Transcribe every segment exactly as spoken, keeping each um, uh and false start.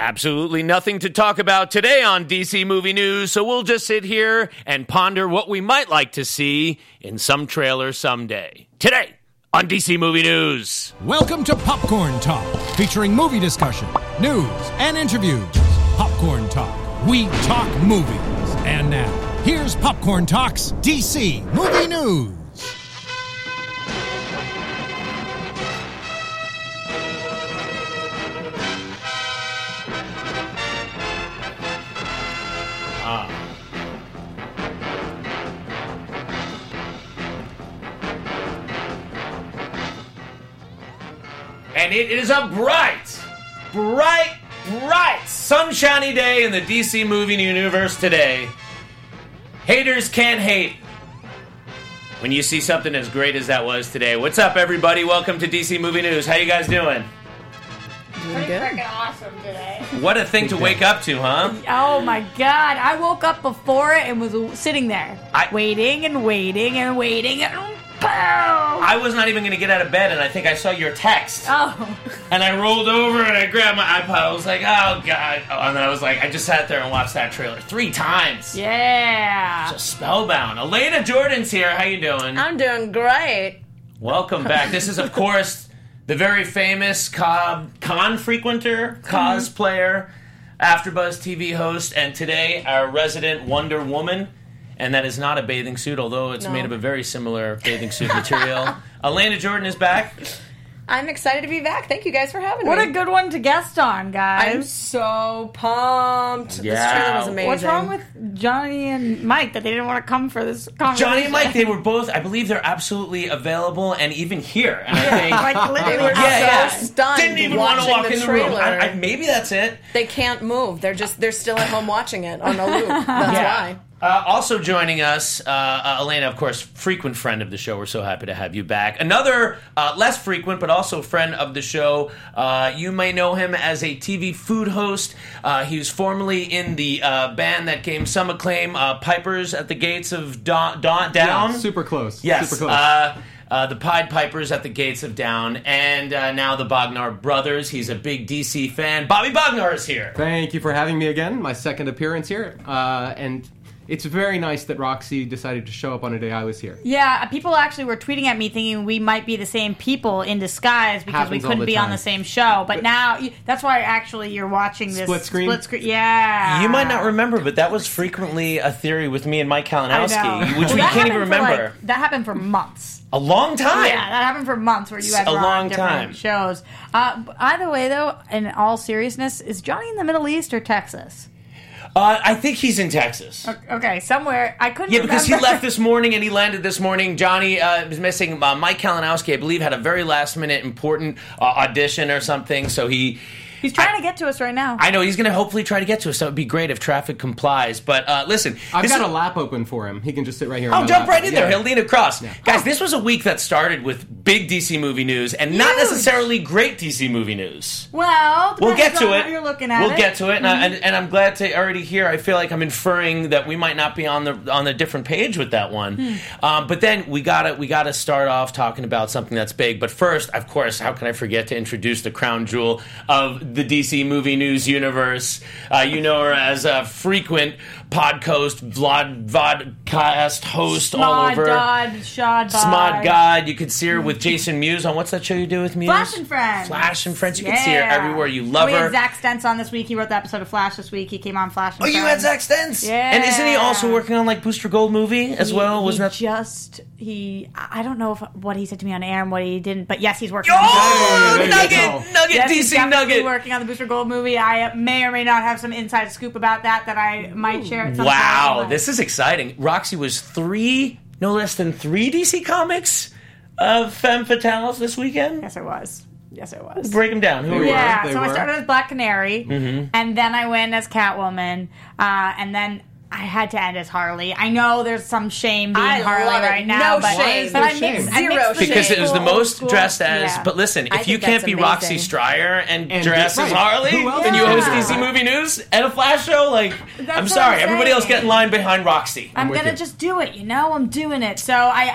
absolutely nothing to talk about today on D C Movie News, so we'll just sit here and ponder what we might like to see in some trailer someday. Today on D C Movie News. Welcome to Popcorn Talk, featuring movie discussion, news, and interviews. Popcorn Talk. We talk movies. And now, here's Popcorn Talk's D C Movie News. And it is a bright, bright, bright, sunshiny day in the D C movie universe today. Haters can't hate when you see something as great as that was today. What's up, everybody? Welcome to D C Movie News. How you guys doing? Pretty freaking awesome today. What a thing to wake up to, huh? Oh my god. I woke up before it and was sitting there. I- waiting and waiting and waiting and boom! I was not even going to get out of bed, and I think I saw your text. Oh. And I rolled over and I grabbed my iPod. I was like, oh, God. Oh, and then I was like, I just sat there and watched that trailer three times. Yeah. Just spellbound. Elena Jordan's here. How you doing? I'm doing great. Welcome back. This is, of course, the very famous con, con frequenter, cosplayer, AfterBuzz T V host, and today our resident Wonder Woman. And that is not a bathing suit, although it's No. made of a very similar bathing suit material. Elena Jordan is back. I'm excited to be back. Thank you guys for having What me. a good one to guest on, I'm guys. so pumped. Yeah. This trailer was amazing. What's wrong with Johnny and Mike that they didn't want to come for this conversation? Johnny and Mike, they were both, I believe they're absolutely available and even here. And I think, Like, literally They were yeah, yeah. so stunned Didn't even want to watching walk the in the room. trailer. I, I, maybe that's it. They can't move. They're just they're still at home watching it on a loop. That's why. Uh, also joining us, uh, uh, Elena, of course, frequent friend of the show. We're so happy to have you back. Another uh, less frequent, but also friend of the show. Uh, you may know him as a T V food host. Uh, he was formerly in the uh, band that gained some acclaim, uh, Pipers at the Gates of Dawn. Dawn Down. Yeah, super close. Yes. Super close. Uh, uh, the Pied Pipers at the Gates of Down, and uh, now the Bognar Brothers. He's a big D C fan. Bobby Bognar is here. Thank you for having me again. My second appearance here. Uh, and it's very nice that Roxy decided to show up on a day I was here. Yeah, people actually were tweeting at me thinking we might be the same people in disguise because Happens we all couldn't the be on time. the same show. But, But- now, you, that's why actually you're watching this Split screen? Split screen. Yeah. You might not remember, but that was frequently a theory with me and Mike I know. Kalinowski, which Well, we that can't even happened for, remember. like- that happened for months. A long time. Yeah, that happened for months where you guys A were long on different time. shows. Uh, either way, though, in all seriousness, is Johnny in the Middle East or Texas? Uh, I think he's in Texas. Okay, somewhere. I couldn't Yeah, because he remember. left this morning and he landed this morning. Johnny uh, was missing. Uh, Mike Kalinowski, I believe, had a very last minute important uh, audition or something. So he. He's trying I- to get to us right now. I know he's going to hopefully try to get to us. So it'd be great if traffic complies. But uh, listen, I've this got is- a lap open for him. He can just sit right here. Oh, on my jump lap. right in there. Yeah. He'll lean across. Guys, this was a week that started with big D C movie news and not Huge. necessarily great D C movie news. well, We'll get depends to on it. how you're looking at we'll it. get to it, and, I, and, and I'm glad to already hear. I feel like I'm inferring that we might not be on the on the different page with that one. Hmm. Um, but then we gotta we gotta start off talking about something that's big. But first, of course, how can I forget to introduce the crown jewel of the D C movie news universe? Uh, you know her as a frequent podcast, vlog, vodcast host all Smod, over. Dodd, Shod, Smod God. You could see her with Jason Mewes on what's that show you do with Mewes? Flash and Friends. Flash and Friends. You yeah. can see her everywhere. You love we her. had Zach Stentz on this week. He wrote the episode of Flash this week. He came on Flash and Oh, Friends. you had Zach Stentz. Yeah. And isn't he also working on like Booster Gold movie as He- well? he Wasn't that? just he? I don't know if what he said to me on air and what he didn't, but yes, he's working. Oh, Hey, there you Nugget, go. Nugget, Yes, D he's C definitely Nugget. working on the Booster Gold movie. I may or may not have some inside scoop about that that I might share at some Wow, point. this is exciting. Roxy was three, no less than three D C Comics of Femme Fatales this weekend. Yes, it was. Yes, it was. Break them down. Who They are were. you? Yeah, They so I were. started as Black Canary, Mm-hmm. and then I went as Catwoman, uh, and then I had to end as Harley. I know there's some shame being I Harley love it. right now, No but, shame. but No I mixed, shame. I Zero mixed the Because it was the old most school- dressed as. yeah. But listen, I if you think can't that's be amazing. Roxy Stryer and, And dress right. as Harley, Who else and you would host do D C that? Movie News and a Flash show, like, That's I'm what sorry, I'm everybody else saying. get in line behind Roxy. I'm with gonna you. just do it, you know. I'm doing it. So I, I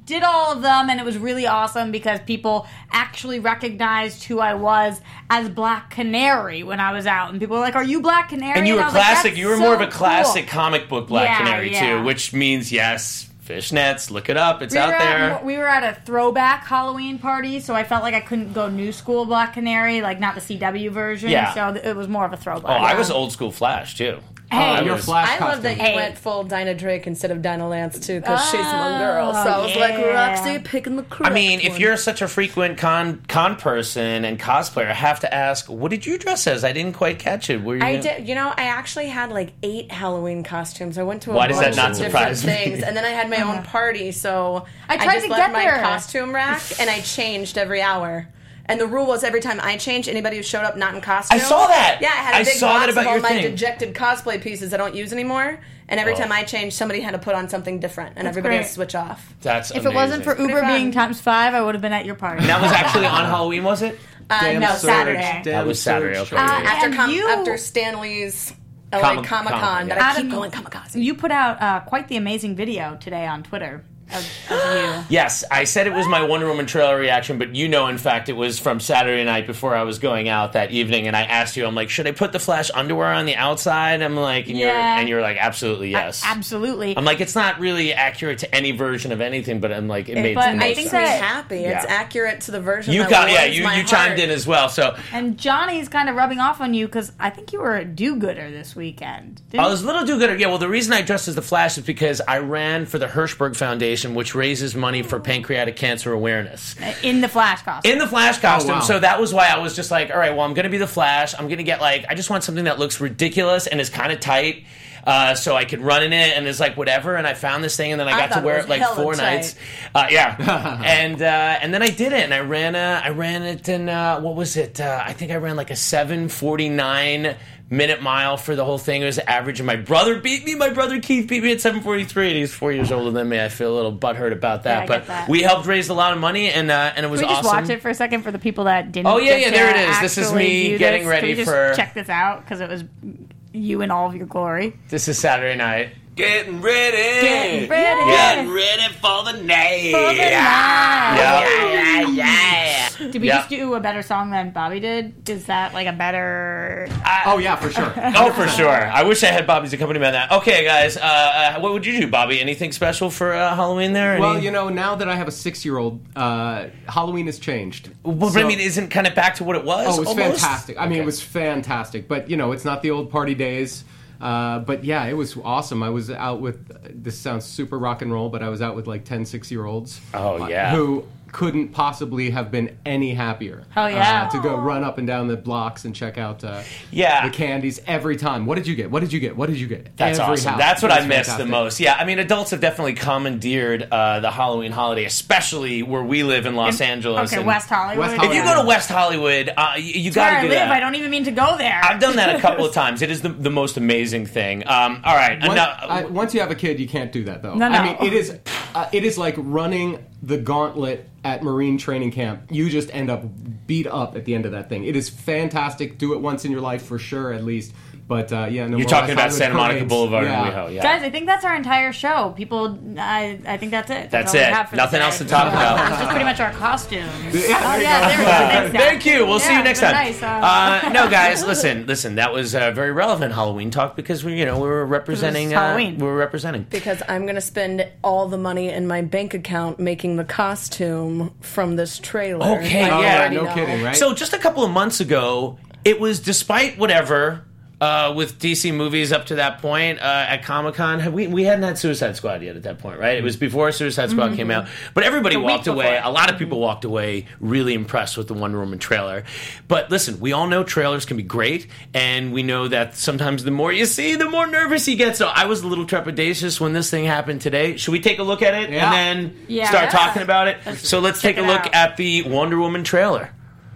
did all of them, and it was really awesome because people actually recognized who I was as Black Canary when I was out, and people were like, "Are you Black Canary?" And you were I was like, classic. "That's you were so more of a cool." classic comic book Black Yeah, Canary yeah. too, which means yes, fishnets. Look it up. It's We out were, there. at, we were at a throwback Halloween party, so I felt like I couldn't go new school Black Canary, like not the C W version. Yeah. So th- it was more of a throwback. Oh, I was old school Flash too. Hey, I your was- Flash I love that costume. you went full Dinah Drake instead of Dinah Lance too, because she's my Oh, girl. So I was like, yeah. Roxy picking the correct I mean, if one. you're such a frequent con con person and cosplayer, I have to ask, what did you dress as? I didn't quite catch it. Were you? I did, you know, I actually had like eight Halloween costumes. I went to a Why does bunch that not of different surprise me? things, and then I had my own party. So I tried just to left get my there. costume rack, and I changed every hour. And the rule was every time I changed, anybody who showed up not in costume. I saw that. Yeah, I had a I big saw that box about of all your my thing. dejected cosplay pieces I don't use anymore. And every Oh. time I changed, somebody had to put on something different, and everybody had great. to switch off. That's If it wasn't for amazing. Uber Pretty being fun. times five, I would have been at your party. And that was actually on Halloween, was it? Uh, Damn no, surge, Saturday. damn That was Saturday, surge. okay. Uh, after and com- you- after Stanley's L A Comic- Comic Con, Comic-Con, that yeah. I keep Adam, going kamikaze. You put out uh, quite the amazing video today on Twitter of, of you. Yes, I said it was my Wonder Woman trailer reaction, but you know, in fact, it was from Saturday night before I was going out that evening, and I asked you, I'm like, should I put the Flash underwear on the outside? I'm like, and, you're, Yeah. and you're like, absolutely yes. Absolutely. I'm like, it's not really accurate to any version of anything, but I'm like, it made but the I most Makes think me sense. that- happy. Yeah. It's accurate to the version You that got, yeah, warms you, my you chimed heart. in as well, so And Johnny's kind of rubbing off on you because I think you were a do-gooder this weekend. Didn't I was a little do-gooder. Yeah, well, the reason I dressed as the Flash is because I ran for the Hirschberg Foundation, which raises money for pancreatic cancer awareness. you? In the Flash costume. In the Flash costume, wow. so that was why I was just like, all right, well, I'm going to be the Flash. I'm going to get, like, I just want something that looks ridiculous and is kind of tight. Uh, so I could run in it, and it's like whatever. And I found this thing, and then I I got to thought it wear was it like hella four tight. nights. Uh, yeah, and uh, and then I did it, and I ran a, I ran it in uh, what was it? Uh, I think I ran like a seven forty-nine minute mile for the whole thing. It was the average, and my brother beat me. My brother Keith beat me at seven forty-three, and he's four years older than me. I feel a little butthurt about that, Yeah, I but get that. we helped raise a lot of money, and uh, and it was Can we just awesome. watch it for a second for the people that didn't? Oh, yeah, get yeah, to there it is. This is actually me view getting this? ready Can we just for- check this out because it was you in all of your glory. This is Saturday night. Getting ready. Getting ready. Getting ready for the night. For the night. Yeah, yeah, yeah. Did we Yeah. just do a better song than Bobby did? Is that like a better? Oh yeah, for sure. Oh, for sure. I wish I had Bobby's accompaniment on that. Okay, guys, uh, uh, what would you do, Bobby? Anything special for uh, Halloween there? Any- Well, you know, now that I have a six-year-old, uh, Halloween has changed. Well, but I So- mean, isn't kind of back to what it was? Oh, it was almost? fantastic. I mean, Okay. it was fantastic. But, you know, it's not the old party days. Uh, but, yeah, it was awesome. I was out with, this sounds super rock and roll, but I was out with like ten six-year-olds. Oh, uh, yeah. Who couldn't possibly have been any happier. Oh, yeah. Uh, to go run up and down the blocks and check out uh, Yeah. the candies every time. What did you get? What did you get? What did you get? That's Every awesome. house. That's what It I was miss the fantastic. most. Yeah, I mean, adults have definitely commandeered uh, the Halloween holiday, especially where we live in Los Angeles. Okay, and West Hollywood. West If you Hollywood. go to West Hollywood, uh, you, you That's where got I to do live. that. I don't even mean to go there. I've done that a couple of times. It is the, the most amazing thing. Um, all right. Once, now- I, once you have a kid, you can't do that though. No, no. I mean, it is uh, it is like running the gauntlet at Marine training camp. You just end up beat up at the end of that thing. It is fantastic. Do it once in your life for sure, at least. But uh, yeah, no. You're more talking West about Hollywood Santa Monica parades. Boulevard Yeah. and WeHo, yeah. Guys, I think that's our entire show. People, I, I think that's it. That's all we it. have for Nothing today. else to talk about. That's just pretty much our costumes. Yeah, Oh there you yeah, go. there we go. Thanks, Dad. Thank you. We'll see Yeah, you next it's time. been nice, uh, uh, no, guys, listen, listen. That was uh, very relevant Halloween talk because we, you know, we were representing. Uh, Halloween. we were representing. Because I'm going to spend all the money in my bank account making the costume from this trailer. Okay, I yeah. already No know. kidding, right? So just a couple of months ago, it was despite whatever. Uh, with D C movies up to that point uh, at Comic Con, we we hadn't had Suicide Squad yet at that point, right? It was before Suicide Squad came out, but everybody The week walked away. before. A lot of people walked away really impressed with the Wonder Woman trailer. But listen, we all know trailers can be great, and we know that sometimes the more you see, the more nervous you get. So I was a little trepidatious when this thing happened today. Should we take a look at it Yeah. and then Yeah. start Yeah. talking about it? Let's so let's check take a it look out. at the Wonder Woman trailer,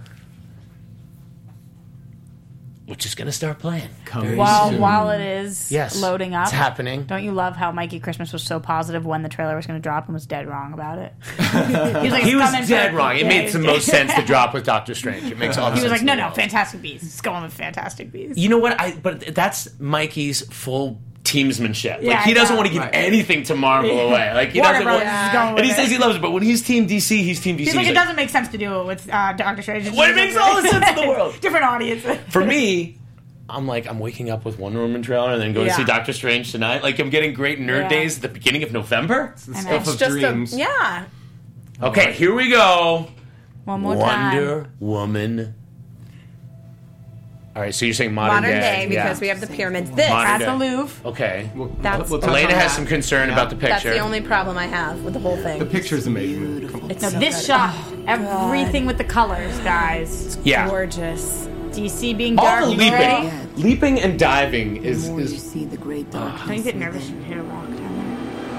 which is going to start playing. Coming While soon. while it is Yes, loading up, it's happening. Don't you love how Mikey Christmas was so positive when the trailer was going to drop and was dead wrong about it? he was like, He "It's was coming dead for-" wrong. It Yeah, made he the was most dead. sense to drop with Doctor Strange. It makes all the He was sense like, in no, the no, world. Fantastic Beasts. It's going with Fantastic Beasts. You know what? I but that's Mikey's full teamsmanship. Yeah, like he I doesn't know. want to give Right. anything to Marvel away. Like he Warner doesn't want, Brothers is going and with he it. says he loves it, but when he's Team D C, he's Team D C. He's like, He's it like, doesn't make sense to do it with uh, Doctor Strange. It's What just- makes all the sense in the world. Different audience. For me, I'm like, I'm waking up with Wonder Woman trailer and then going Yeah. to see Doctor Strange tonight. Like, I'm getting great nerd Yeah. days at the beginning of November. The I know. stuff It's of Just dreams. a yeah. Okay, here we go. One more time. Wonder Woman. All right, so you're saying modern, Modern day yeah. because we have the pyramids. This Modern At day. the Louvre. Okay. We'll- That's- we'll touch Elena on has that. some concern Yeah. about the That's picture. the only problem I have with the whole thing. The picture's amazing. Come on. It's No, so this good. shot, Oh, everything with the colors, guys. yeah. gorgeous. D C being dark All the and leaping, gray. leaping and diving is, The more you is see the great darkness. Don't you get nervous when you hit a rock down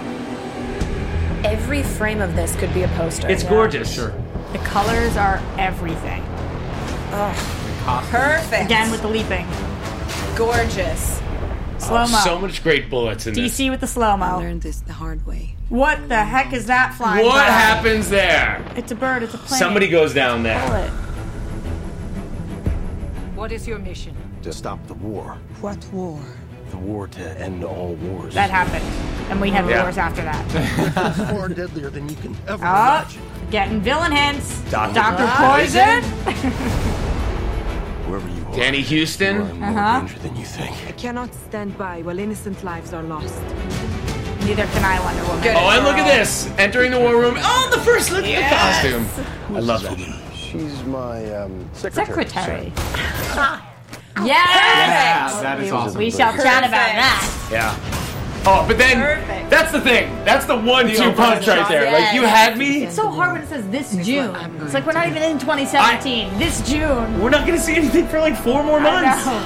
Every frame of this could be a poster. it's gorgeous. Sure. there? The colors are everything. Perfect. Again with the leaping. gorgeous. Slow mo. So much great bullets in D this. C with the slow I mo. learned this the hard way. What the heck is that flying What by? happens there? It's a bird. It's a plane. Somebody goes down there. Pull it. What is your mission? To stop the war. What war? The war to end all wars. That happened. And we had Yeah. wars after that. far deadlier than you can ever Oh, imagine. getting villain hints. Doctor Doctor Poison? Poison. Wherever you are, Danny you are Houston? in more Uh-huh. danger than you think. I cannot stand by while innocent lives are lost. Neither can I, Wonder Woman. Good. Oh, and look at this. Entering the war room. Oh, the first look at the costume. I love that. She's my um, secretary. Secretary. Yeah, Yes! that is awesome. We shall chat about that. Yeah. Oh, but then Perfect. that's the thing. That's the one-two opening punch right shot. there. Like you had me. It's so hard when it says this June. It's like we're not even in twenty seventeen. This June. We're not going to see anything for like four more I months. know.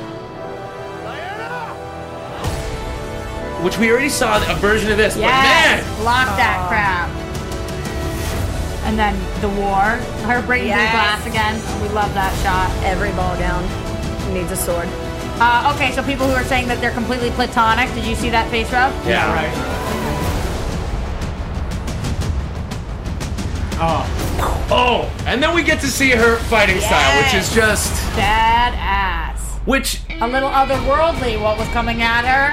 Which we already saw a version of this. Yes. But man, Lock that crap. And then the war. Her breaking through Yes. glass again. We love that shot. Every ball gown needs a sword. Uh, okay, so people who are saying that they're completely platonic, did you see that face rub? yeah. Right. Oh, Oh, and then we get to see her fighting style, which is just Badass. which, A little otherworldly, what was coming at her.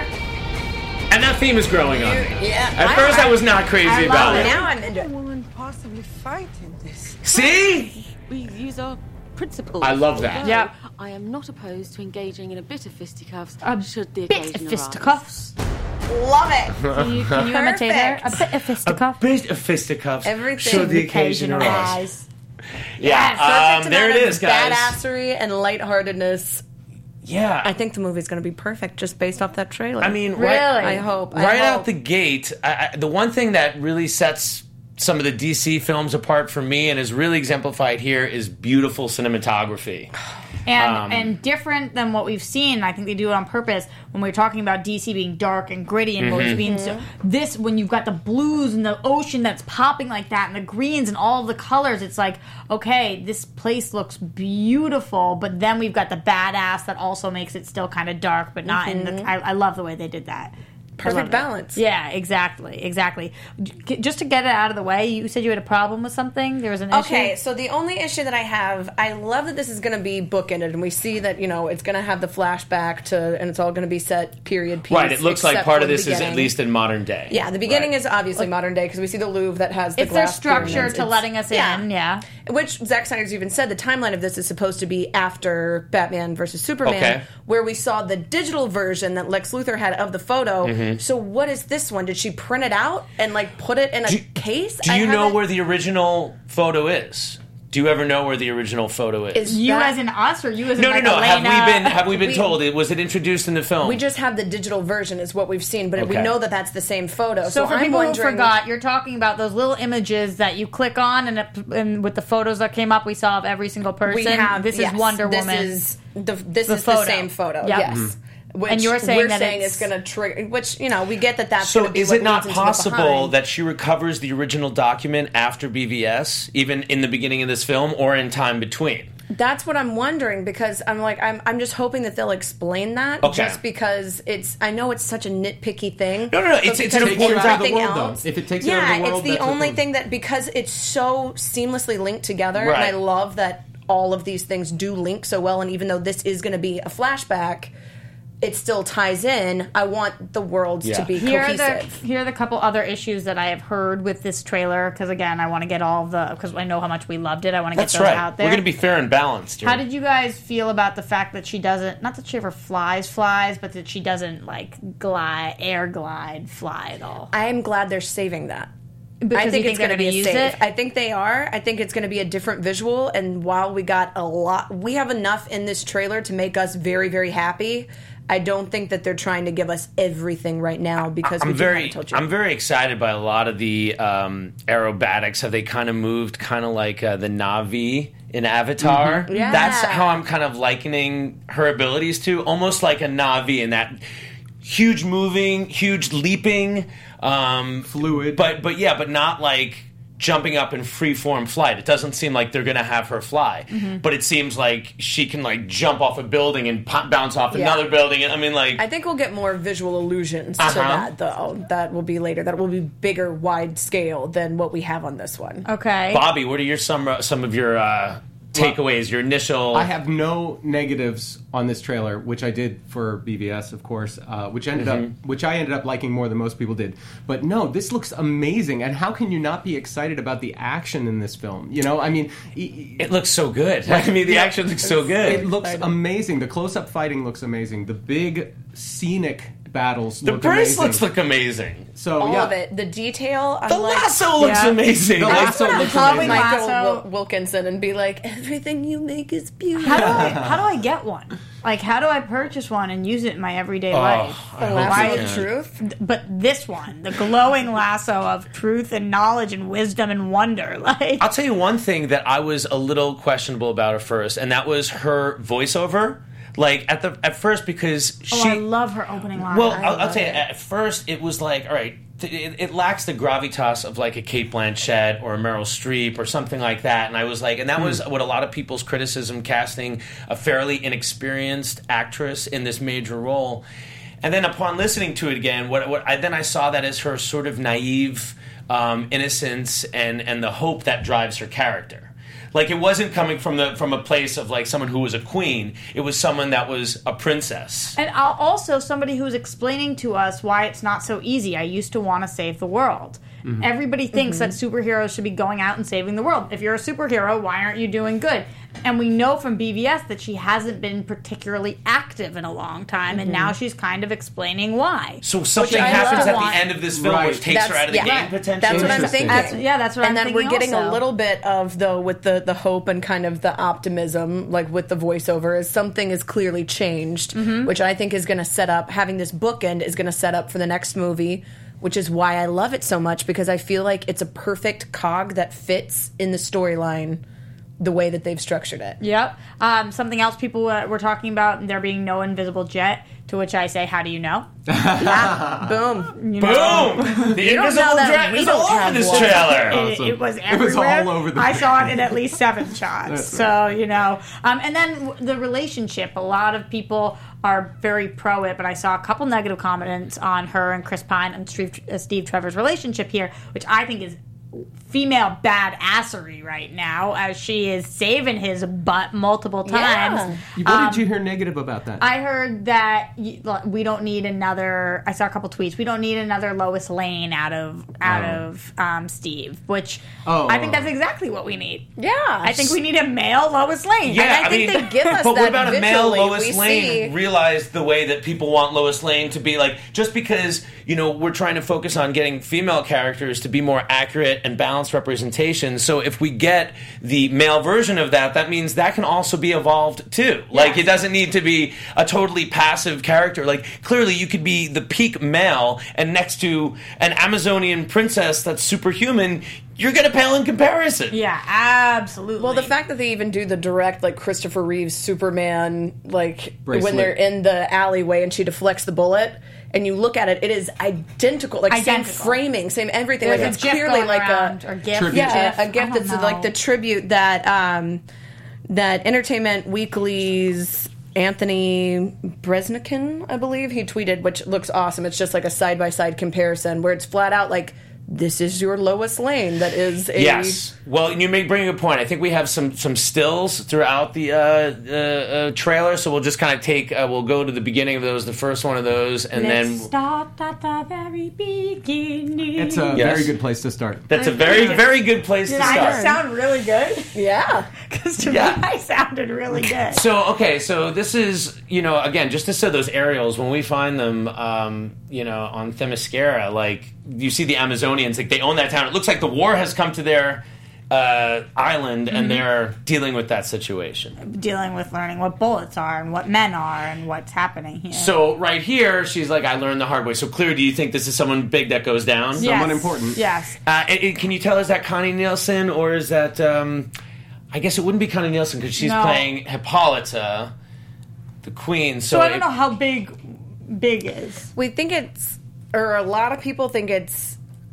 and that theme is growing on me. Yeah. At first, I was not crazy I love about it. it. Now I'm into it. Woman possibly fight in this. See, We use our principles. I love that. Although Yeah. I am not opposed to engaging in a bit of fisticuffs A should the bit occasion of arise. fisticuffs. Love it. Can you, can you imitate her? A bit of a fisticuff. bit of fisticuffs. Everything. Should the occasion arise. Yeah, Perfect um, there it amount is, of guys. Badassery and lightheartedness. Yeah, I think the movie's going to be perfect just based off that trailer. I mean, Really? right, I hope. I right hope. out the gate, I, I, the one thing that really sets some of the D C films apart for me and is really exemplified here is beautiful cinematography. And Um, and different than what we've seen. I think they do it on purpose when we're talking about D C being dark and gritty and movies being so. This, when you've got the blues and the ocean that's popping like that and the greens and all of the colors, it's like, okay, this place looks beautiful, but then we've got the badass that also makes it still kind of dark, but not in the. I, I love the way they did that. I love Perfect it. balance. Yeah, exactly, exactly. J- Just to get it out of the way, you said you had a problem with something. There was an issue. Okay, so the only issue that I have, I love that this is going to be bookended, and we see that, you know, it's going to have the flashback to, and it's all going to be set period piece. Right, it looks like except part for of the this is at beginning. least in modern day. Yeah, the beginning Right. is obviously modern day because we see the Louvre that has the It's their glass structure pyramids. to It's- letting us in, yeah. Which Zack Snyder's even said the timeline of this is supposed to be after Batman versus Superman, Okay. where we saw the digital version that Lex Luthor had of the photo. Mm-hmm. So what is this one? Did she print it out and like put it in a Do, case? do I you know haven't- where the original photo is? Do you ever know where the original photo is? Is You that- as in us, or you as in no, like no, no. Have Elena? we been have we been We- told? It was it introduced in the film? We just have the digital version, is what we've seen, but we Okay. know that that's the same photo. So, So, for I'm people who wondering, forgot, you're talking about those little images that you click on, and, it, and with the photos that came up, we saw of every single person. we have this yes, is Wonder this Woman. Is the, this The is photo. the same photo. Yep. Yes. Mhm. Which And you're saying we're that saying it's- it's going to trigger. Which you know we get that that's. So gonna be is what it not leads into the possible behind. that she recovers the original document after B V S, even in the beginning of this film, or in time between? That's what I'm wondering because I'm like I'm I'm just hoping that they'll explain that. Okay. Just because it's I know it's such a nitpicky thing. No, no, no, but it's- it's an because important out of the everything world, though. else- If it takes it yeah, out of the world, it's the that's what only the- thing that because it's so seamlessly linked together, and Right. I love that all of these things do link so well. And even though this is going to be a flashback. it still ties in. I want the worlds Yeah. to be Here are, cohesive. the, here are the couple other issues that I have heard with this trailer, because again, I want to get all the, because I know how much we loved it, I want to get That's those right. out there. We're going to be fair and balanced here. How did you guys feel about the fact that she doesn't, not that she ever flies flies, but that she doesn't like glide, air glide, fly at all? I am glad they're saving that. Because I you think, think it's going they're to be gonna a use save. it? I think they are. I think it's going to be a different visual. And while we got a lot, we have enough in this trailer to make us very, very happy. I don't think that they're trying to give us everything right now because I'm we do very, haven't told you. I'm very excited by a lot of the um, aerobatics. Have they kind of moved, kind of like uh, the Na'vi in Avatar? Mm-hmm. Yeah. That's how I'm kind of likening her abilities to, almost like a Na'vi in that huge moving, huge leaping, um, Fluid. But but yeah, but not like jumping up in free form flight. It doesn't seem like they're going to have her fly, Mm-hmm. but it seems like she can like jump off a building and pop, bounce off Yeah. another building. I mean, like I think we'll get more visual allusions Uh-huh. to that, though. That will be later. That will be bigger, wide scale than what we have on this one. Okay. Bobby, what are your some uh, some of your uh, takeaways? Your initial. I have no negatives on this trailer, which I did for B V S, of course, uh, which ended Mm-hmm. up, which I ended up liking more than most people did. But no, this looks amazing, and how can you not be excited about the action in this film? You know, I mean, e- It looks so good. I mean, the Yeah. action looks so good. it looks amazing. The close-up fighting looks amazing. The big scenic battles the look bracelets amazing. look amazing. So All yeah, of it. The detail. I'm The like, lasso looks Yeah. amazing. The Like, lasso looks Chloe amazing. Lasso- Michael Wil- Wilkinson and be like, everything you make is beautiful. How do I how do I get one? Like, how do I purchase one and use it in my everyday life? I The hope lasso you of can. truth. But this one, the glowing lasso of truth and knowledge and wisdom and wonder, like I'll tell you one thing that I was a little questionable about at first, and that was her voiceover. Like at the at first because oh, she. I love her opening line. Well, I I'll, I'll love tell you. it. At first, it was like, all right, th- it, it lacks the gravitas of like a Kate Blanchett or a Meryl Streep or something like that. And I was like, and that was what a lot of people's criticism, casting a fairly inexperienced actress in this major role. And then upon listening to it again, what, what I then I saw that as her sort of naive um, innocence and and the hope that drives her character. Like it wasn't coming from the from a place of like someone who was a queen. It was someone that was a princess. And I'll also somebody who's explaining to us why it's not so easy. I used to want to save the world. Everybody thinks that superheroes should be going out and saving the world. If you're a superhero, why aren't you doing good? And we know from B V S that she hasn't been particularly active in a long time, and now she's kind of explaining why. So something I happens love. at the end of this film Right. which takes her That's- out of the yeah. game potentially. That's what I'm Interesting. thinking. That's- yeah, that's what and I'm then we're thinking getting also. a little bit of though with the the hope and kind of the optimism, like with the voiceover, is something is clearly changed, Mm-hmm. which I think is going to set up having this bookend is going to set up for the next movie. Which is why I love it so much because I feel like it's a perfect cog that fits in the storyline the way that they've structured it. Yep. Um, something else people uh, were talking about, there being no invisible jet, to which I say, how do you know? Yeah, boom. You know? Boom! The don't invisible know that jet we is don't all over have this one. trailer. It, Awesome. it was It everywhere. was all over the I saw it in at least seven shots. That's So, you know. Um, and then w- the relationship. A lot of people are very pro it, but I saw a couple negative comments on her and Chris Pine and Steve, uh, Steve Trevor's relationship here, which I think is female badassery right now, as she is saving his butt multiple times. Yeah. what Um, did you hear negative about that? I heard that y- like, we don't need another. I saw a couple tweets. We don't need another Lois Lane out of out Oh. of um, Steve, which Oh. I think that's exactly what we need. Yeah. I think we need a male Lois Lane. Yeah, And I think mean, they give us but that what about a male visually. Lois We Lane see- realized the way that people want Lois Lane to be? Like, just because, you know, we're trying to focus on getting female characters to be more accurate and balanced representation. So if we get the male version of that, that means that can also be evolved too. Like, Yes. it doesn't need to be a totally passive character. Like, clearly you could be the peak male, and next to an Amazonian princess that's superhuman, you're going to pale in comparison. Yeah, absolutely. Well, the fact that they even do the direct, like, Christopher Reeves Superman, like, Bracelet. when they're in the alleyway and she deflects the bullet, and you look at it, it is identical. Like, Identical. same framing, same everything. There's like, a it's GIF clearly going like around, a... or GIF, Tribute. Yeah, GIF, a gift I don't that's like know. the tribute that um, that Entertainment Weekly's Anthony Bresnikan, I believe, he tweeted, which looks awesome. It's just like a side by side comparison where it's flat out like this is your Lois Lane. That is a Yes. Well, you may bring a good point. I think we have some some stills throughout the uh, uh, uh, trailer, so we'll just kind of take. Uh, we'll go to the beginning of those, the first one of those, and Let's then start at the very beginning. It's a Yes. very good place to start. that's a very very good place Did to I start. just sound really good? yeah. Because to Yeah. me, I sounded really good. So okay, so this is you know again just to say those aerials when we find them, um, you know on Themyscira, like you see the Amazonians, like they own that town. It looks like the war has come to their uh, island, and they're dealing with that situation. Dealing with learning what bullets are and what men are and what's happening here. So right here, she's like, I learned the hard way. So clear, do you think this is someone big that goes down? Yes. someone important. Yes. Uh, and- and can you tell, is that Connie Nielsen, or is that, um, I guess it wouldn't be Connie Nielsen because she's No. playing Hippolyta, the queen. So, So I don't it- know how big big is. We think it's, or a lot of people think it's.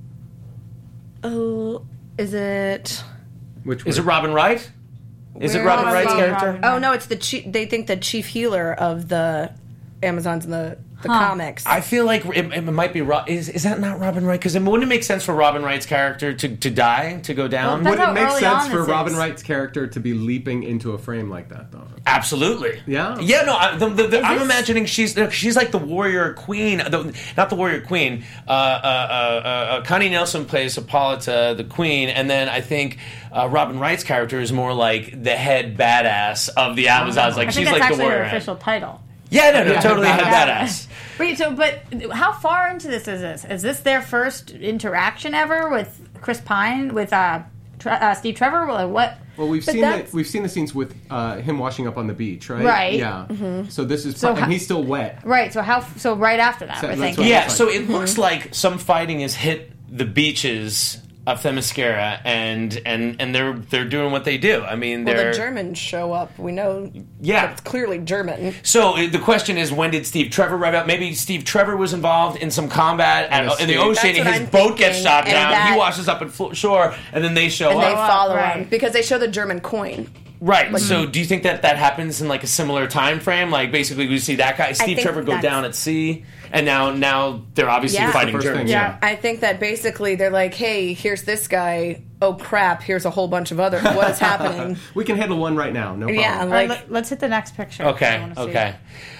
Oh, is it? Which Is it one? Robin Wright? Is it Where Robin is Wright's he? character? Robin. Oh no, it's the chief. They think the chief healer of the Amazons in the the comics. I feel like it, it might be Ro- is is that not Robin Wright? Because wouldn't it make sense for Robin Wright's character to, to die, to go down? Well, Would That's it how make early sense on for this Robin is. Wright's character to be leaping into a frame like that, though? Absolutely. Yeah? Yeah. No. I, the, the, the, I'm this- imagining she's no, she's like the warrior queen. The, not the warrior queen. Uh, uh, uh, uh, Connie Nielsen plays Hippolyta, the queen, and then I think uh, Robin Wright's character is more like the head badass of the Amazons. Like I think she's that's like the actually her warrior. official title. Yeah. No. No. Yeah, Totally head badass. badass. Wait, so but how far into this is this? Is this their first interaction ever with Chris Pine with uh, Tre- uh Steve Trevor? Or what? Well, we've But seen the, that's- we've seen the scenes with uh, him washing up on the beach, right? Right. Yeah. So this is, So pro- and how- he's still wet. Right. So how? So right after that, So we're that's thinking. what- Yeah, Fine. so it looks like some fighting has hit the beaches of Themyscira, and and and they're they're doing what they do. I mean, well, they're the Germans show up. We know. Yeah. that it's clearly German. So uh, the question is, when did Steve Trevor arrive out? Maybe Steve Trevor was involved in some combat at, And in the escape. ocean. That's what His I'm boat gets thinking, shot and down. that- He washes up at flo- shore, and then they show And up. they follow right. him because they show the German coin. Right. So do you think that that happens in like a similar time frame? Like basically we see that guy Steve think Trevor go that's- down at sea, and now now they're obviously Yeah. fighting First thing, Germans. yeah. I think that basically they're like, hey, here's this guy. Oh crap! Here's a whole bunch of other. What is happening? We can handle one right now, no problem. Yeah, All right, like let, let's hit the next picture. I Okay. wanna see. Okay.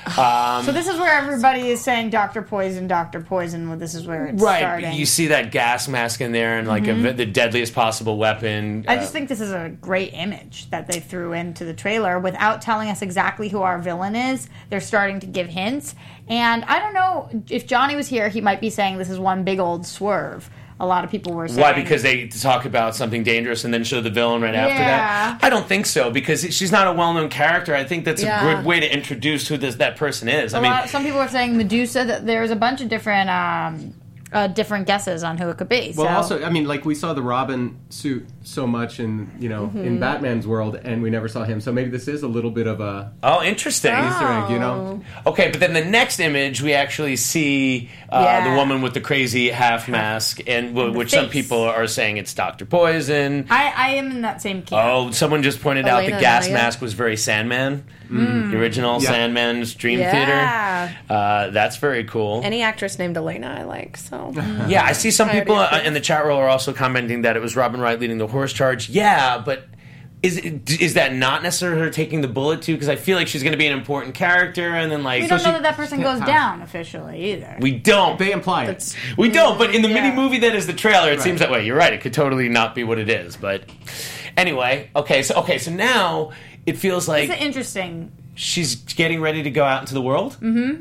Um, So this is where everybody is saying Doctor Poison, Doctor Poison. Well, this is where it's Right, starting. you see that gas mask in there, and like a, the deadliest possible weapon. I Uh, just think this is a great image that they threw into the trailer without telling us exactly who our villain is. They're starting to give hints. And I don't know, if Johnny was here, he might be saying this is one big old swerve. A lot of people were saying. why? Because they talk about something dangerous and then show the villain right after Yeah. that. I don't think so, because she's not a well-known character. I think that's Yeah. a good way to introduce who this that person is. A I mean, lot, some people are saying Medusa. That there's a bunch of different um, uh, different guesses on who it could be. Well, so. also, I mean, like we saw the Robin suit so much in you know Mm-hmm. in Batman's world, and we never saw him. So maybe this is a little bit of a oh, interesting. Easter egg, you know? Okay, but then the next image, we actually see uh, Yeah. the woman with the crazy half mask, and w- the which some face. people are saying it's Doctor Poison. I, I am in that same camp. Oh, someone just pointed out Elena the gas Naya. mask was very Sandman, the original Yeah. Sandman's Dream Yeah. Theater. Uh, that's very cool. any actress named Elena, I like. So Yeah, I see some I people already uh, agree. in the chat room are also commenting that it was Robin Wright leading the horse charge. Yeah, but is it, is that not necessarily her taking the bullet too? Because I feel like she's going to be an important character, and then like we don't she know that that person can't goes have- down officially either. we don't. they imply it. We don't, but in the Yeah. mini movie that is the trailer, it Right. seems that way. You're right; it could totally not be what it is. But anyway, okay, so okay, so now it feels like It's interesting. she's getting ready to go out into the world.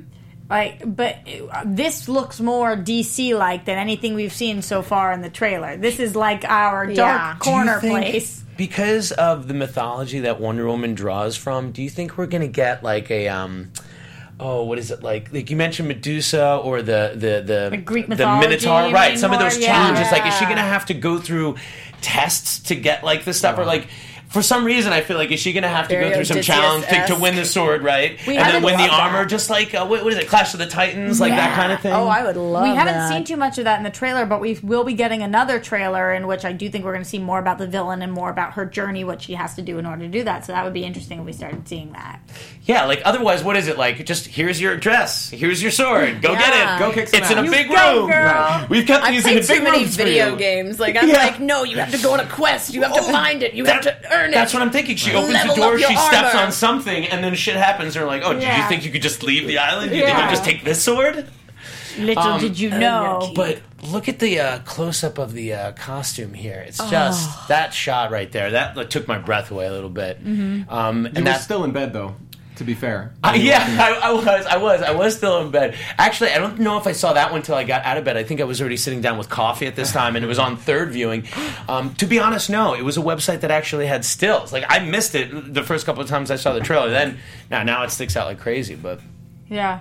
Like, but uh, this looks more D C like than anything we've seen so far in the trailer. This is like our dark Yeah. Do you corner think- place. Because of the mythology that Wonder Woman draws from, do you think we're going to get like a um oh, what is it like? Like you mentioned Medusa or the the the, Like Greek the mythology, Minotaur, you right? mean Some of more? those Yeah. challenges. Like, is she going to have to go through tests to get like this stuff, or like? For some reason, I feel like is she going to have to Very go through some Odysseus-esque. challenge to, to win the sword, right? We and then haven't win the loved armor, that. just like uh, what, what is it, Clash of the Titans, like that Yeah. kind of thing. Oh, I would love We haven't that. seen too much of that in the trailer, but we will be getting another trailer in which I do think we're going to see more about the villain and more about her journey, what she has to do in order to do that. So that would be interesting if we started seeing that. Yeah, like otherwise, what is it like? Just here's your dress, here's your sword, go Yeah. get it. Go kick some It's in a ass. big You go, room. girl. Right. We've kept I've these in played a too big many rooms for video you. games. Like I'm Yeah. like, no, you have to go on a quest. You have to find it. You have That- to earn it. That's what I'm thinking. She opens Level the door, up your she steps armor. on something, and then shit happens. They're like, "Oh, did you Yeah. think you could just leave the island? You think you Yeah. could just take this sword?" Little Um, did you know. But look at the uh, close up of the uh, costume here. It's just that shot right there. That like, took my breath away a little bit. Mm-hmm. Um, You and were that's still in bed, though, to be fair. Uh, yeah, I, I was. I was. I was still in bed. Actually, I don't know if I saw that one until I got out of bed. I think I was already sitting down with coffee at this time, and it was on third viewing. Um, to be honest, no, it was a website that actually had stills. Like I missed it the first couple of times I saw the trailer. Then now, now it sticks out like crazy. But Yeah.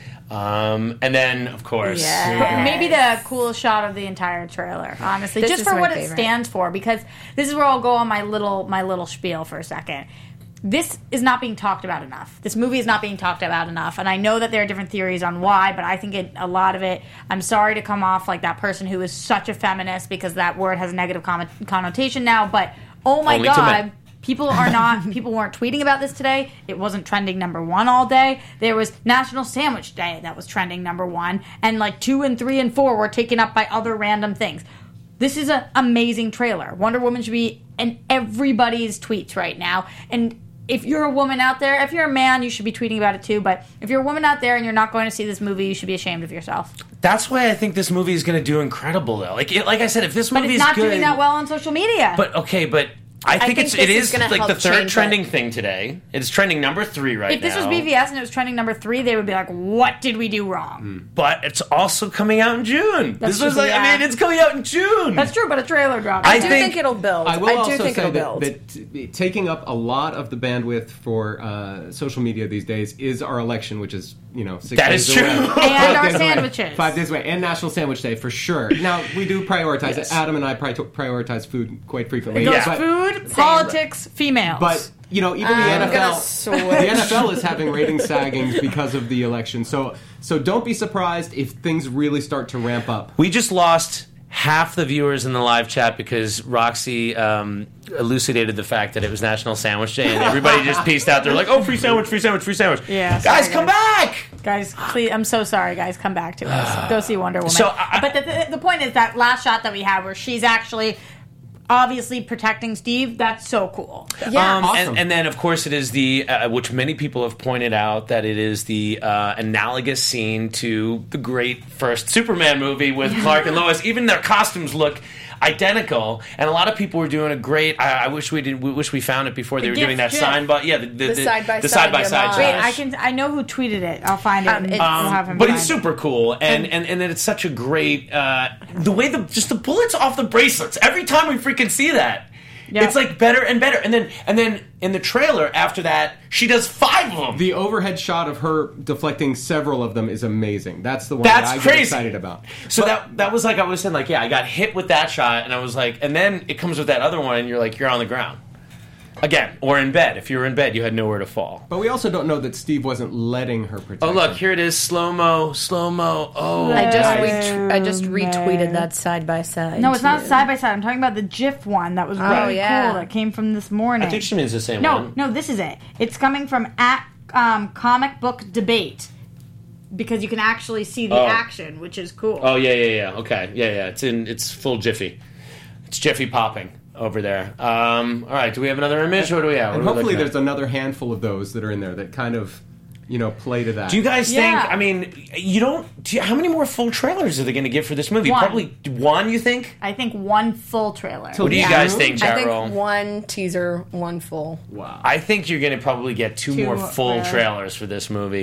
um, and then of course, Yeah. Maybe the coolest shot of the entire trailer, honestly, This just is for my what it favorite. stands for. Because this is where I'll go on my little my little spiel for a second. This is not being talked about enough. This movie is not being talked about enough, and I know that there are different theories on why, but I think it, a lot of it. I'm sorry to come off like that person who is such a feminist because that word has a negative con- connotation now. But oh my Only to god. men. People are not. People weren't tweeting about this today. It wasn't trending number one all day. There was National Sandwich Day that was trending number one, and like two and three and four were taken up by other random things. This is an amazing trailer. Wonder Woman should be in everybody's tweets right now. And if you're a woman out there, if you're a man, you should be tweeting about it too. But if you're a woman out there and you're not going to see this movie, you should be ashamed of yourself. that's why I think this movie is going to do incredible. Though, like it, like I said, if this But movie it's is not good, doing that well on social media. But okay, but. I think, think it's this it is is gonna like help the third change trending it. thing today. It's trending number three right if this now. was B V S and it was trending number three, they would be like, "What did we do wrong?" But it's also coming out in June. That's this was true, like, yeah. I mean, it's coming out in June. That's true, but a trailer dropped. I I do think- think, it'll build. I will do also think say it'll that, build. that t- taking up a lot of the bandwidth for uh, social media these days is our election, which is you know six That days is true. away. And Five our days away. sandwiches. Five days away, and National Sandwich Day for sure. Now we do prioritize Yes. it. Adam and I pri- prioritize food quite frequently. It goes Yeah. But, food, politics, females. but you know, even the I'm N F L, gonna the switch. N F L is having rating saggings because of the election. So so don't be surprised if things really start to ramp up. We just lost half the viewers in the live chat because Roxy um, elucidated the fact that it was National Sandwich Day, and everybody just pieced out. They're like, "Oh, free sandwich, free sandwich, free sandwich." Yeah, guys, sorry, come guys. back. Guys, please, I'm so sorry, guys. Come back to us. Go see Wonder Woman. So, I- but the, the, the point is that last shot that we had where she's actually obviously protecting Steve, that's so cool. yeah. Um, Awesome. and, and then, of course, it is the uh, which many people have pointed out that it is the uh, analogous scene to the great first Superman movie with Clark and Lois. Even their costumes look identical, and a lot of people were doing a great. I, I wish we did. We wish we found it before they were gift doing that gif. sign, but yeah, the, the, The side-by-side the side by side. homage. Wait, I can. I know who tweeted it. I'll find it. Um, and it's- we'll have him But find it's it. super cool, and and and then it's such a great uh, the way the just the bullets off the bracelets. Every time we freaking see that, Yeah. it's like better and better. And then and then in the trailer after that, she does five of them. The overhead shot of her deflecting several of them is amazing. That's the one That's that I crazy. get excited about. So that that was like I was saying, like yeah, I got hit with that shot, and I was like, and then it comes with that other one, and you're like, you're on the ground again, or in bed. If you were in bed, you had nowhere to fall. But we also don't know that Steve wasn't letting her protect Oh look, her. here it is, slow mo, slow mo. Oh, I just guys. ret- I just retweeted that side by side. No, it's not too. side by side. I'm talking about the GIF one that was Oh, really yeah. cool that came from this morning. I think she means the same No, one. no, this is it. It's coming from at um, Comic Book Debate because you can actually see the Oh. action, which is cool. Oh yeah, yeah, yeah. Okay, yeah, yeah. It's in. It's full Jiffy. It's Jiffy popping over there. Um, all right. Do we have another image? What do we have? And What are we hopefully looking there's at? another handful of those that are in there that kind of, you know, play to that. Do you guys Yeah. think? I mean, you don't. Do you, how many more full trailers are they going to give for this movie? One. Probably one. You think? I think one full trailer. What do you Yeah. guys think, I chat think roll? one teaser, one full. Wow. I think you're going to probably get two, Two more more, full yeah. trailers for this movie.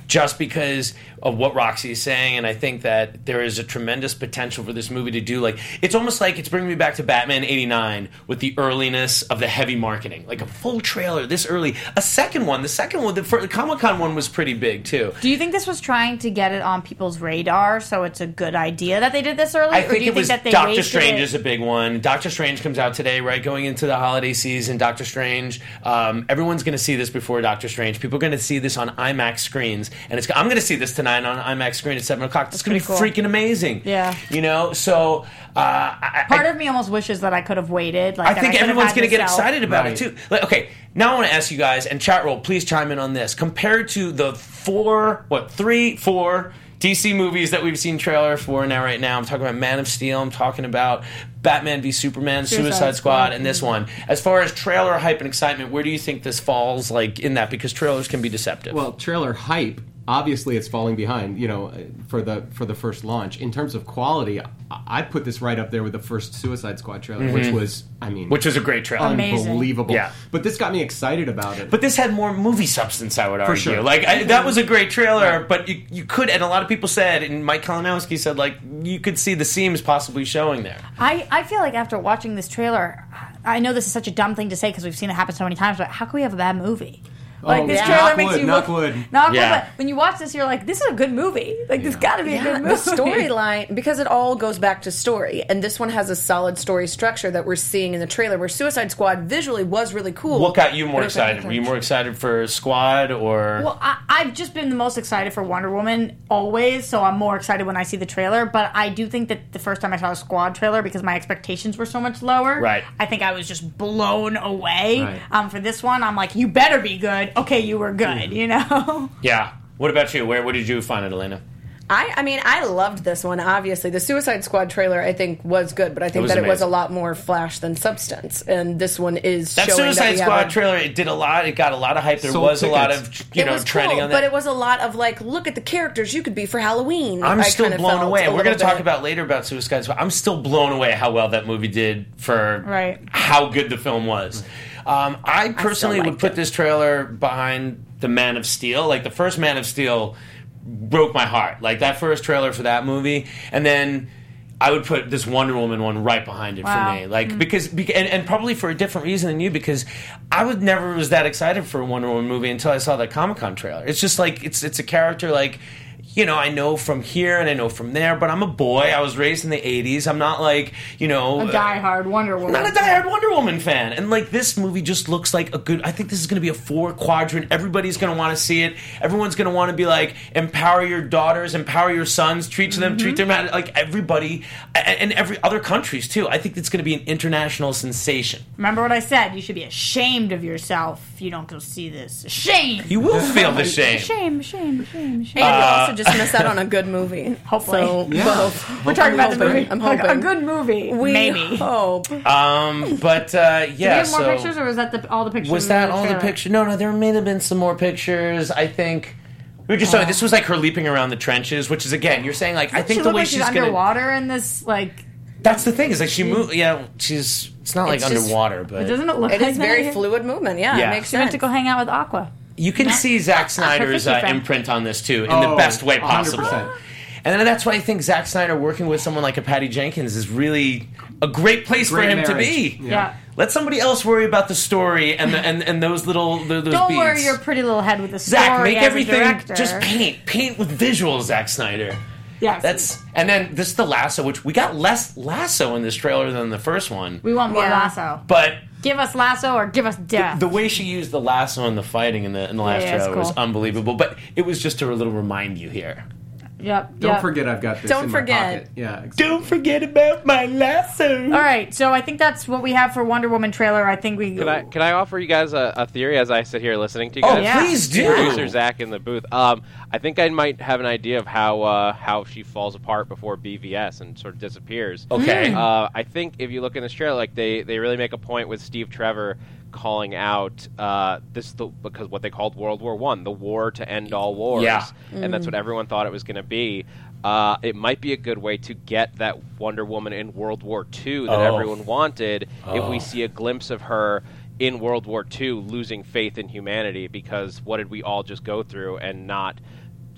just because of what Roxy is saying, and I think that there is a tremendous potential for this movie to do, like, it's almost like it's bringing me back to Batman eighty-nine with the earliness of the heavy marketing. Like, a full trailer this early. A second one, the second one, the, the Comic-Con one was pretty big, too. Do you think this was trying to get it on people's radar, so it's a good idea that they did this early? I or think do you it think was that they Doctor wasted Strange it? is a big one. Doctor Strange comes out today, right? Going into the holiday season, Doctor Strange. Um, everyone's going to see this before Doctor Strange. People are going to see this on IMAX screens, and it's. I'm going to see this tonight on IMAX screen at seven o'clock. It's going to be cool. freaking amazing. Yeah. You know, so uh, I, Part I, of me almost wishes that I could have waited. Like I that think could have everyone's had going to get this out. excited about Right. it too. Like, okay, now I want to ask you guys, and chat roll, please chime in on this. Compared to the four, what, three, four D C movies that we've seen trailer for now, right now, I'm talking about Man of Steel, I'm talking about Batman v Superman, Suicide, Suicide Squad, Squad. and this one. As far as trailer hype and excitement, where do you think this falls, like, in that? Because trailers can be deceptive. Well, trailer hype, obviously it's falling behind, you know, for the for the first launch. In terms of quality, I- I'd put this right up there with the first Suicide Squad trailer, which was, I mean... which was a great trailer. Amazing. unbelievable. Yeah. But this got me excited about it. But this had more movie substance, I would argue. sure. Like, I, that was a great trailer, but you, you could, and a lot of people said, and Mike Kalinowski said, like, you could see the seams possibly showing there. I, I feel like after watching this trailer, I know this is such a dumb thing to say because we've seen it happen so many times, but how can we have a bad movie? Like, Oh, this yeah. trailer Knock makes wood, you knock look... wood. Knock Yeah. wood, but when you watch this, you're like, this is a good movie. Like, this got to be a Yeah, good the movie. storyline, because it all goes back to story, and this one has a solid story structure that we're seeing in the trailer, where Suicide Squad visually was really cool. What got you more But it was like, excited? okay. Were you more excited for Squad or... Well, I, I've just been the most excited for Wonder Woman always, so I'm more excited when I see the trailer. But I do think that the first time I saw the Squad trailer, because my expectations were so much lower, Right. I think I was just blown away. Right. Um, for this one, I'm like, you better be good. Okay, you were good, you know? Yeah. What about you? Where, where did you find it, Elena? I, I mean, I loved this one, obviously. The Suicide Squad trailer, I think, was good, but I think was that it was a amazing. lot more flash than substance. And this one is That showing Suicide that we Squad have a, trailer, it did a lot. It got a lot of hype. There Sold was a lot tickets. of, you it know, was trending cool, on that. but it was a lot of, like, look at the characters you could be for Halloween. I'm I still kind of blown felt away. a We're going to little talk bit. about later about Suicide Squad. I'm still blown away how well that movie did for Right. how good the film was. Um, I personally would liked put it. this trailer behind the Man of Steel. Like, the first Man of Steel broke my heart. Like, that first trailer for that movie. And then I would put this Wonder Woman one right behind it Wow. for me. Like, because, beca- and, and probably for a different reason than you, because I would never was that excited for a Wonder Woman movie until I saw the Comic-Con trailer. It's just like, it's it's a character like, you know, I know from here and I know from there, but I'm a boy. I was raised in the eighties. I'm not like, you know... A diehard Wonder Woman. I'm not a diehard Wonder Woman fan. And, like, this movie just looks like a good... I think this is going to be a four-quadrant. Everybody's going to want to see it. Everyone's going to want to be like, empower your daughters, empower your sons, treat them, Mm-hmm. treat them like everybody, and, and every other countries, too. I think it's going to be an international sensation. Remember what I said? You should be ashamed of yourself if you don't go see this. Shame! You will feel the shame. Shame, shame, shame, shame. And you also just miss out on a good movie. Hopefully. So, Yeah. both. We're talking about the hoping. movie. I'm Like, hoping. a good movie. We Maybe. hope. Um, but, uh, Do we yeah, have more so... pictures, or was that the, all the pictures? Was in that all the trailer? pictures? No, no, there may have been some more pictures. I think... We were just Oh. talking, this was like her leaping around the trenches, which is, again, you're saying, like, I think she the look way like she's, she's going to... underwater in this, like... That's the thing, is like she moved. Yeah, she's. It's not like It's just- underwater, but Doesn't it look It like is that very here? fluid movement. Yeah, Yeah. it makes She went sense. to go hang out with Aqua. you can see Zack Snyder's uh, fishy friend. imprint on this too, in Oh, the best way one hundred possible. percent. And then that's why I think Zack Snyder working with someone like a Patty Jenkins is really a great place Great for him to marriage. be. Yeah. Yeah. Let somebody else worry about the story and the, and and those little those Don't beats. worry your pretty little head with the story. Zach, make as a everything director. just paint, paint with visuals, Zack Snyder. Yes. That's and then this is the lasso, which we got less lasso in this trailer than the first one. We want more Yeah. lasso. But Give us lasso or give us death. the way she used the lasso in the fighting in the in the last Yeah, yeah, it's trailer was cool. unbelievable. But it was just to a little remind you here. Yep. Don't yep. forget I've got this Don't in forget. my pocket. Yeah, exactly. Don't forget about my lasso. All right, so I think that's what we have for Wonder Woman trailer. I think we. Can I can I offer you guys a, a theory as I sit here listening to you Oh, guys? Yeah. please do. Producer Zach in the booth. Um, I think I might have an idea of how uh, how she falls apart before B V S and sort of disappears. Okay. Uh, I think if you look in this trailer, like they, they really make a point with Steve Trevor calling out uh, this the, because what they called World War One, the war to end all wars, Yeah. and that's what everyone thought it was going to be. Uh, it might be a good way to get that Wonder Woman in World War Two that Oh. everyone wanted if Oh. we see a glimpse of her in World War Two losing faith in humanity, because what did we all just go through and not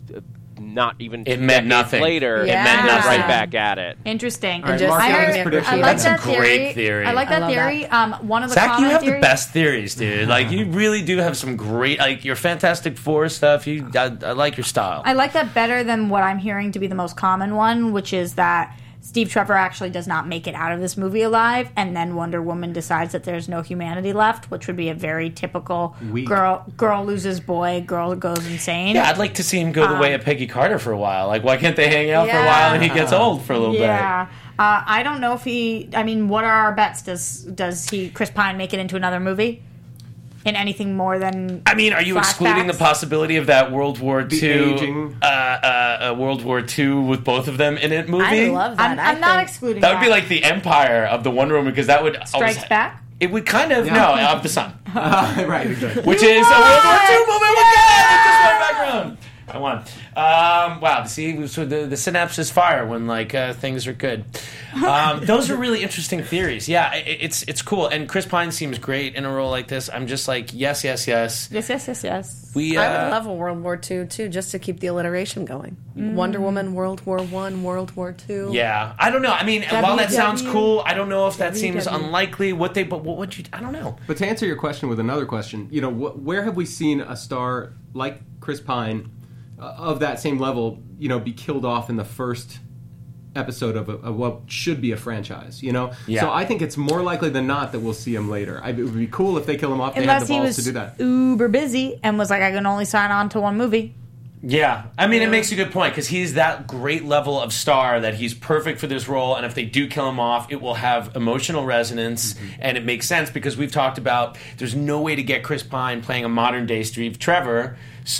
uh, not even It two meant decades nothing. later, Yeah. It meant they're nothing. right back at it. Interesting. All right, just- Mark I down his heard- prediction. I like That's that a great theory. I like I that love theory. Um, one of the Zach, you common have the theories. best theories, dude. Like, you really do have some great, like, your Fantastic Four stuff. You, I, I like your style. I like that better than what I'm hearing to be the most common one, which is that Steve Trevor actually does not make it out of this movie alive, and then Wonder Woman decides that there's no humanity left, which would be a very typical Weak. girl girl loses boy, girl goes insane. Yeah, I'd like to see him go the Um, way of Peggy Carter for a while. Like, why can't they hang out for a Yeah. while and he gets old for a little Yeah. Uh, I don't know if he. I mean, what are our bets? Does does he Chris Pine make it into another movie? In anything more than? I mean, are you excluding the flashbacks? possibility of that World War The Two, aging. uh, uh, uh, World War Two with both of them in it movie? I love that. I'm, I I'm not think- excluding That would be like the Empire of the Wonder Woman, because that would Strikes always, Back. It would kind of Yeah. no of the sun, Uh, right, exactly. which is a World War Two movie. Oh my God! It just went background. I won. Um, wow. See, so the the synapses fire when like uh, things are good. Um, those are really interesting theories. Yeah, it, it's it's cool. And Chris Pine seems great in a role like this. I'm just like yes, yes, yes. Yes, yes, yes, yes. We. Uh, I would love a World War Two too, just to keep the alliteration going. Wonder Woman, World War One, World War Two. Yeah, I don't know. I mean, while that W W sounds cool, I don't know if that W seems W. unlikely. What they, but what would you? I don't know. But to answer your question with another question, you know, wh- where have we seen a star like Chris Pine uh, of that same level, you know, be killed off in the first episode of, a, of what should be a franchise, you know? Yeah. So I think it's more likely than not that we'll see him later. I, it would be cool if they kill him off. They had Unless the he balls was to do that. uber busy and was like, I can only sign on to one movie. Yeah, I mean, it makes a good point because he's that great level of star that he's perfect for this role. And if they do kill him off, it will have emotional resonance, and it makes sense because we've talked about there's no way to get Chris Pine playing a modern day Steve Trevor.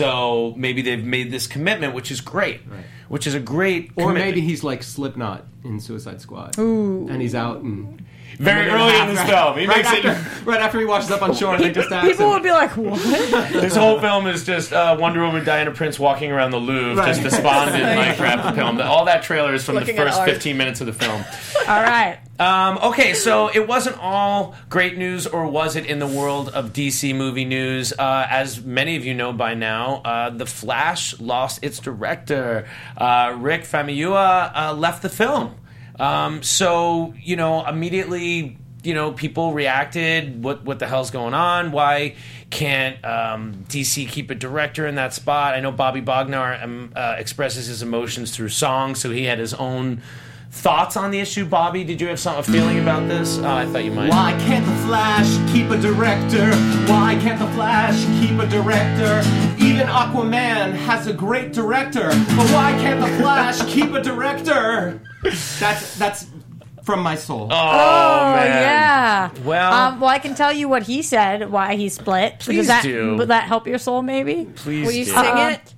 So maybe they've made this commitment, which is great, Right. which is a great. Or commitment. maybe he's like Slipknot in Suicide Squad. Ooh. And he's out and... very and early then in this right- film. He right makes after, it. right after he washes up on shore and they just ask People him. would be like, what? This whole film is just uh, Wonder Woman, Diana Prince walking around the Louvre, Right. just despondent like throughout the film. All that trailer is from Looking the at first art. fifteen minutes of the film. All right. Um, okay, so it wasn't all great news, or was it, in the world of D C movie news? Uh, as many of you know by now, uh, The Flash lost its director. Uh, Rick Famuyiwa uh, left the film. Um, so, you know, immediately, you know, people reacted, what what the hell's going on? Why can't um, D C keep a director in that spot? I know Bobby Bognar um, uh, expresses his emotions through song, so he had his own thoughts on the issue. Bobby, did you have some a feeling about this? Oh, I thought you might. Why can't the Flash keep a director? Why can't the Flash keep a director? Even Aquaman has a great director, but why can't the Flash keep a director? That's that's from my soul. Oh, Oh, man. yeah. Well, Um, well, I can tell you what he said, why he split. Please Does that, do. Would that help your soul, maybe? please Will you do. sing Uh-uh. it?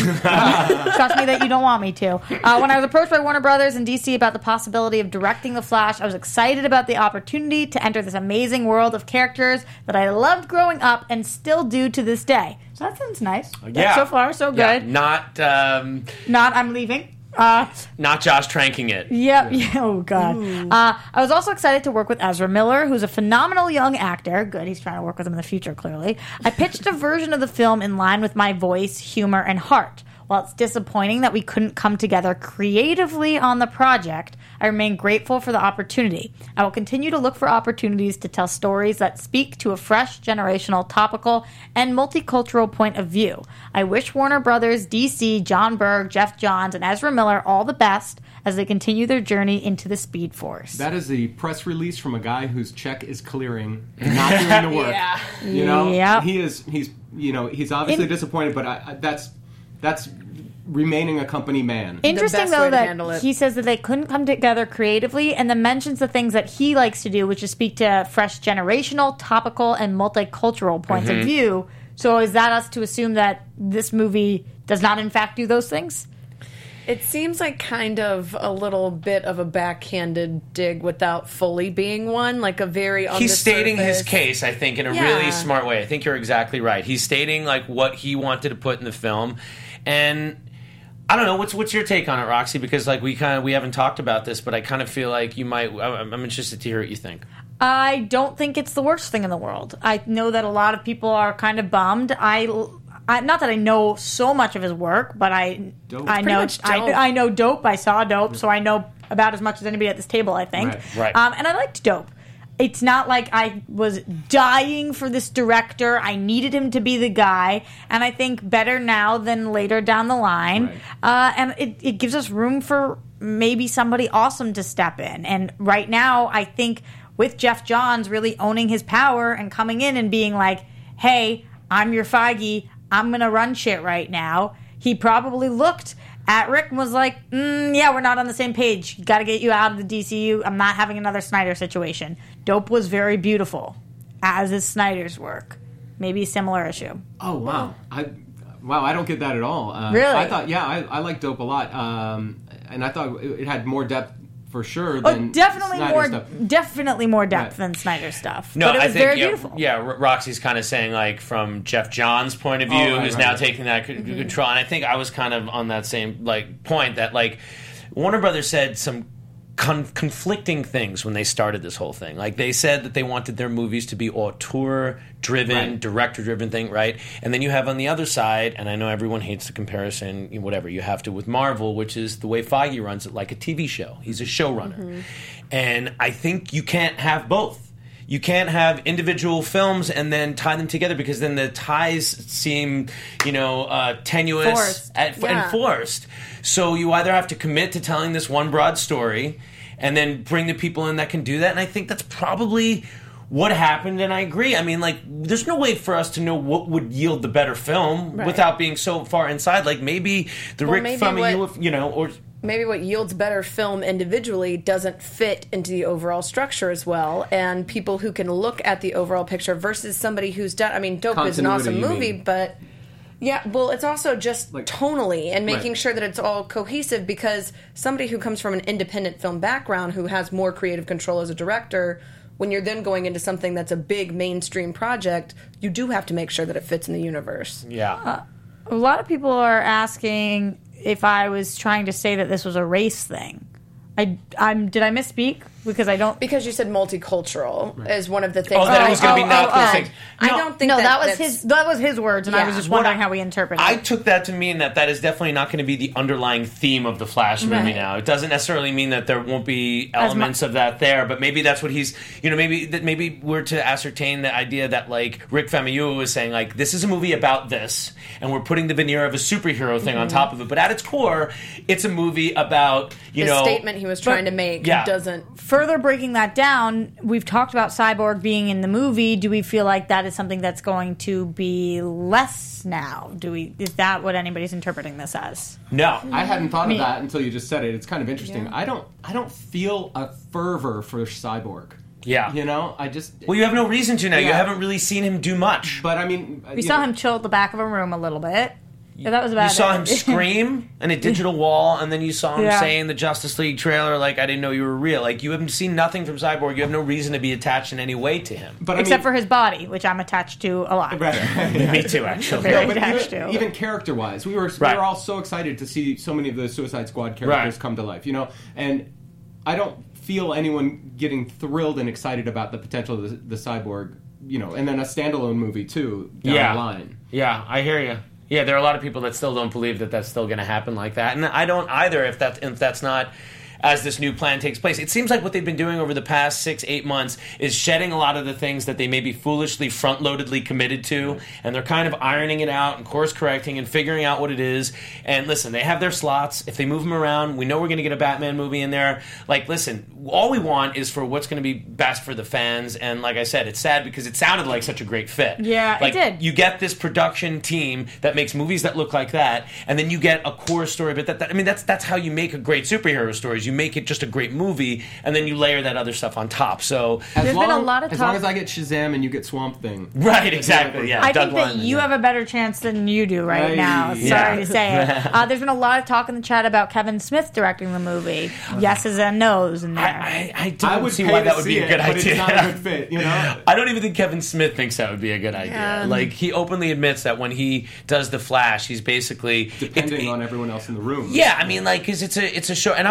Trust me that you don't want me to. Uh, when I was approached by Warner Brothers and D C about the possibility of directing The Flash, I was excited about the opportunity to enter this amazing world of characters that I loved growing up and still do to this day. So that sounds nice. Yeah. So far, so Yeah, good. not um, Not I'm leaving. Uh, not Josh tranking it. Yep. Yeah. Oh God. Uh, I was also excited to work with Ezra Miller, who's a phenomenal young actor. Good. He's trying to work with him in the future. Clearly, I pitched a version of the film in line with my voice, humor, and heart. While it's disappointing that we couldn't come together creatively on the project, I remain grateful for the opportunity. I will continue to look for opportunities to tell stories that speak to a fresh, generational, topical, and multicultural point of view. I wish Warner Brothers, D C, John Berg, Jeff Johns, and Ezra Miller all the best as they continue their journey into the Speed Force. That is the press release from a guy whose check is clearing and not doing the work. Yeah. You know, Yep. he is. He's. You know, he's obviously In- disappointed, but I, I, that's that's remaining a company man. Interesting best though way to that handle it. he says that they couldn't come together creatively, and then mentions the things that he likes to do, which is speak to fresh generational, topical, and multicultural points Mm-hmm. of view. So is that us to assume that this movie does not in fact do those things? It seems like kind of a little bit of a backhanded dig without fully being one, like a very on He's the stating his surface- case, I think, in a Yeah. really smart way. I think you're exactly right. He's stating like what he wanted to put in the film, and I don't know what's what's your take on it, Roxy? Because like we kind of we haven't talked about this, but I kind of feel like you might. I'm, I'm interested to hear what you think. I don't think it's the worst thing in the world. I know that a lot of people are kind of bummed. I I, not that I know so much of his work, but I Dope. I Pretty know much I, Dope. I know Dope. I saw Dope, so I know about as much as anybody at this table, I think. Right. Right. Um, and I liked Dope. It's not like I was dying for this director. I needed him to be the guy, and I think better now than later down the line. Right. Uh, and it, it gives us room for maybe somebody awesome to step in. And right now, I think with Jeff Johns really owning his power and coming in and being like, hey, I'm your Feige, I'm going to run shit right now, he probably looked at Rick and was like, mm, yeah, we're not on the same page. Got to get you out of the D C U. I'm not having another Snyder situation. Dope was very beautiful, as is Snyder's work. Maybe a similar issue. Oh wow, I wow, I don't get that at all. Uh, Really? I thought, yeah, I, I like Dope a lot, um, and I thought it, it had more depth for sure. Oh, Than definitely Snyder more, stuff. definitely more depth Right. than Snyder stuff. No, but it was I think very yeah, beautiful. yeah. Ro- Roxy's kind of saying like from Jeff Johns' point of view, Oh, right, who's right, now right. taking that c- Mm-hmm. control. And I think I was kind of on that same like point that like Warner Brothers said some con- conflicting things when they started this whole thing. Like they said that they wanted their movies to be auteur-driven, Right. director-driven thing, right? And then you have on the other side, and I know everyone hates the comparison, you know, whatever you have to with Marvel, which is the way Feige runs it, like a T V show. He's a showrunner, and I think you can't have both. You can't have individual films and then tie them together because then the ties seem, you know, uh, tenuous Forced. at, Yeah. and forced. So you either have to commit to telling this one broad story and then bring the people in that can do that. And I think that's probably what happened. And I agree. I mean, like, there's no way for us to know what would yield the better film Right. without being so far inside. Like maybe the Well, Rick maybe Famuyiwa, what- you know, or maybe what yields better film individually doesn't fit into the overall structure as well, and people who can look at the overall picture versus somebody who's done. I mean, Dope is an Continuity, awesome you movie, mean. but yeah, well, it's also just Like- tonally and making Right. sure that it's all cohesive. Because somebody who comes from an independent film background, who has more creative control as a director, when you're then going into something that's a big mainstream project, you do have to make sure that it fits in the universe. yeah. A lot of people are asking if I was trying to say that this was a race thing. I, I'm, did I misspeak? Because I don't. Because you said multicultural is one of the things. Oh, that I- it was gonna be not those oh, things. I No, don't think No, that, that, was that's- his. That was his words, and I Yeah. was just What wondering I- how we interpret I it. took that to mean that that is definitely not going to be the underlying theme of the Flash movie Right. now. It doesn't necessarily mean that there won't be As elements of that there, but maybe that's what he's, you know, maybe that maybe we're to ascertain the idea that like Rick Famuyiwa was saying, like this is a movie about this, and we're putting the veneer of a superhero thing on top of it, but at its core, it's a movie about you the know statement he was trying to make yeah. doesn't. Further breaking that down, we've talked about Cyborg being in the movie. Do we feel like that is something that's going to be less now? Do we? Is that what anybody's interpreting this as? No, I hadn't thought Me- of that until you just said it. It's kind of interesting. I don't I don't feel a fervor for Cyborg. Yeah. You know, I just well, you have no reason to now. You Yeah. haven't really seen him do much. But I mean, We saw him chill at the back of a room a little bit. Yeah, that was about You saw it. him scream in a digital wall, and then you saw him Yeah. say in the Justice League trailer, like, I didn't know you were real. Like, you haven't seen nothing from Cyborg. You have no reason to be attached in any way to him. But I Except mean, for his body, which I'm attached to a lot. right. Me too, actually. Very No, but attached even, to. even character-wise, we were Right. we were all so excited to see so many of the Suicide Squad characters Right. come to life. You know, and I don't feel anyone getting thrilled and excited about the potential of the, the Cyborg. You know, and then a standalone movie too down Yeah. the line. Yeah, I hear you. Yeah, there are a lot of people that still don't believe that that's still going to happen like that, and I don't either. If that if that's not as this new plan takes place, it seems like what they've been doing over the past six, eight months is shedding a lot of the things that they maybe foolishly front-loadedly committed to, and they're kind of ironing it out and course-correcting and figuring out what it is. And listen, they have their slots. If they move them around, we know we're going to get a Batman movie in there. Like, listen, all we want is for what's going to be best for the fans. And like I said, it's sad because it sounded like such a great fit. Yeah, it like, did. You get this production team that makes movies that look like that, and then you get a core story. But that, that I mean, that's that's how you make a great superhero stories. You make it just a great movie, and then you layer that other stuff on top. So, As There's long, been a lot of as talk- long as I get Shazam and you get Swamp Thing. right, exactly, yeah. I Doug think that Liman, you yeah. have a better chance than you do right Hey. now. Sorry Yeah. to say it. Uh, there's been a lot of talk in the chat about Kevin Smith directing the movie. Yeses and nos in there. I, I, I don't I would see pay why to that would see be a it, good but idea. it's not a good fit. You know. I don't even think Kevin Smith thinks that would be a good idea. Yeah. Like, he openly admits that when he does The Flash, he's basically Depending it- on everyone else in the room. Yeah, I mean, like, because it's a it's a show, and I'm a big Kevin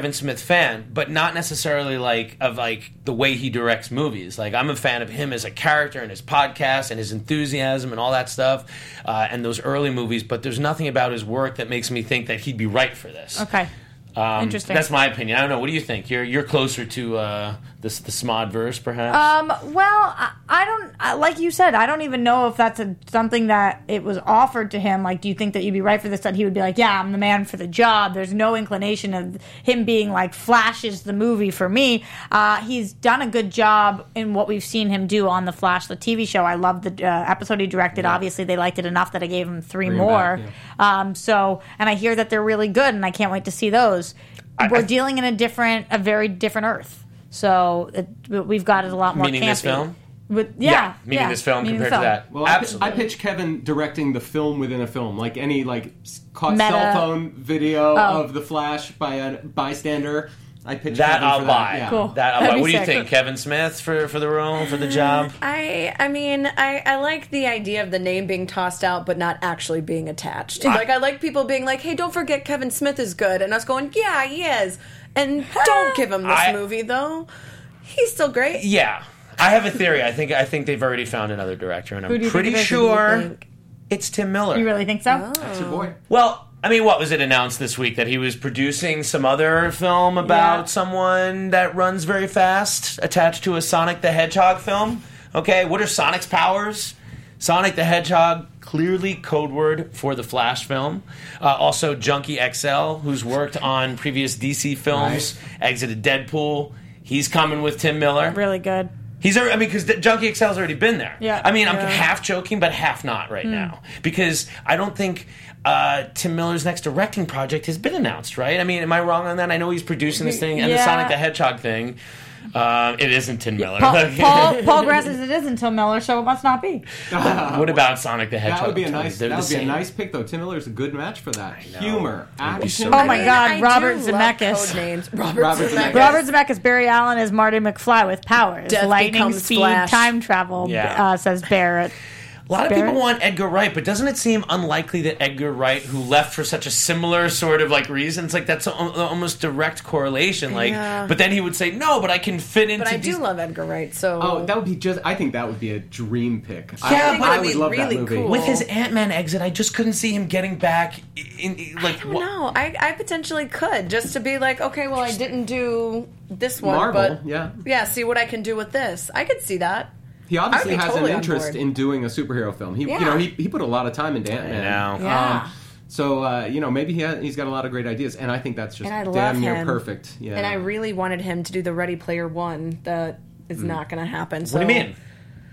Kevin Smith fan, but not necessarily like of like the way he directs movies. Like I'm a fan of him as a character and his podcast and his enthusiasm and all that stuff, uh, and those early movies. But there's nothing about his work that makes me think that he'd be right for this. Okay. Um, Interesting. That's my opinion. I don't know. What do you think? You're you're closer to uh, this the Smodverse, perhaps. Um, well, I, I don't I, like you said. I don't even know if that's a, something that it was offered to him. Like, do you think that you'd be right for this? That he would be like, "Yeah, I'm the man for the job." There's no inclination of him being like, "Flash is the movie for me." Uh, he's done a good job in what we've seen him do on the Flash, the T V show. I love the uh, episode he directed. Yeah. Obviously, they liked it enough that I gave him three Bring more. back, yeah. Um, so, and I hear that they're really good, and I can't wait to see those. I, We're I, dealing in a different, a very different Earth. So it, we've got it a lot more meaning campy. this film? With, yeah, yeah, meaning yeah, this film meaning compared the film. to that. Well, Absolutely. I, I pitch Kevin directing the film within a film, like any like caught Meta. cell phone video Oh. of the Flash by a bystander. I pitch that Kevin I'll for buy. that. Yeah. Cool. That I'll That'd buy. be What do you sick. think, Kevin Smith, for for the role, for the job? I I mean I, I like the idea of the name being tossed out but not actually being attached. Like I like people being like, hey, don't forget Kevin Smith is good, and us going, yeah, he is, and don't give him this I- movie though. He's still great. Yeah, I have a theory. I think I think they've already found another director, and Who I'm do you think pretty it is? Who do you sure think? it's Tim Miller. You really think so? That's your boy. Well, I mean, what was it announced this week that he was producing some other film about Yeah. someone that runs very fast, attached to a Sonic the Hedgehog film? Okay, what are Sonic's powers? Sonic the Hedgehog, clearly code word for the Flash film. Uh, also, Junkie X L, who's worked on previous D C films, exited Deadpool. He's coming with Tim Miller. Really good. He's, already, I mean, because Junkie X L's already been there. Yeah. I mean, I'm Yeah. half joking, but half not right Hmm. now. Because I don't think uh, Tim Miller's next directing project has been announced, right? I mean, am I wrong on that? I know he's producing this thing and the Yeah. Sonic the Hedgehog thing. Uh, it isn't Tim Miller. Paul, Paul, Paul Grass says it isn't Tim Miller, so it must not be. What about Sonic the Hedgehog? That would be a nice. They're That the would be a same. nice pick, though. Tim Miller's a good match for that. Humor, It'd be so action. Oh good. my God, I do Robert love Zemeckis. code names. Robert, Robert Zemeckis. Zemeckis. Robert Zemeckis, Barry Allen is Marty McFly with powers. Death Lightning becomes speed, Flash. time travel, Yeah. uh, says Barrett. A lot of Barrett? people want Edgar Wright, but doesn't it seem unlikely that Edgar Wright, who left for such a similar sort of like reasons, like that's a, almost direct correlation. Like, Yeah. but then he would say no, but I can fit into. But I do these- love Edgar Wright, so Oh, that would be just. I think that would be a dream pick. Yeah, I, but I it'd would be love really that movie. cool. With his Ant-Man exit, I just couldn't see him getting back in, in like. I don't know. I, I potentially could just to be like, okay, well, I didn't do this one, Marvel, but yeah. yeah, see what I can do with this. I could see that. He obviously I'd be has totally an on interest board. in doing a superhero film. He, Yeah. you know, he, he put a lot of time into Ant-Man. I know. Yeah. Um, so uh, you know, maybe he ha- he's got a lot of great ideas, and I think that's just And I love damn near him. perfect. Yeah. And I really wanted him to do the Ready Player One. That is not going to happen. So What do you mean?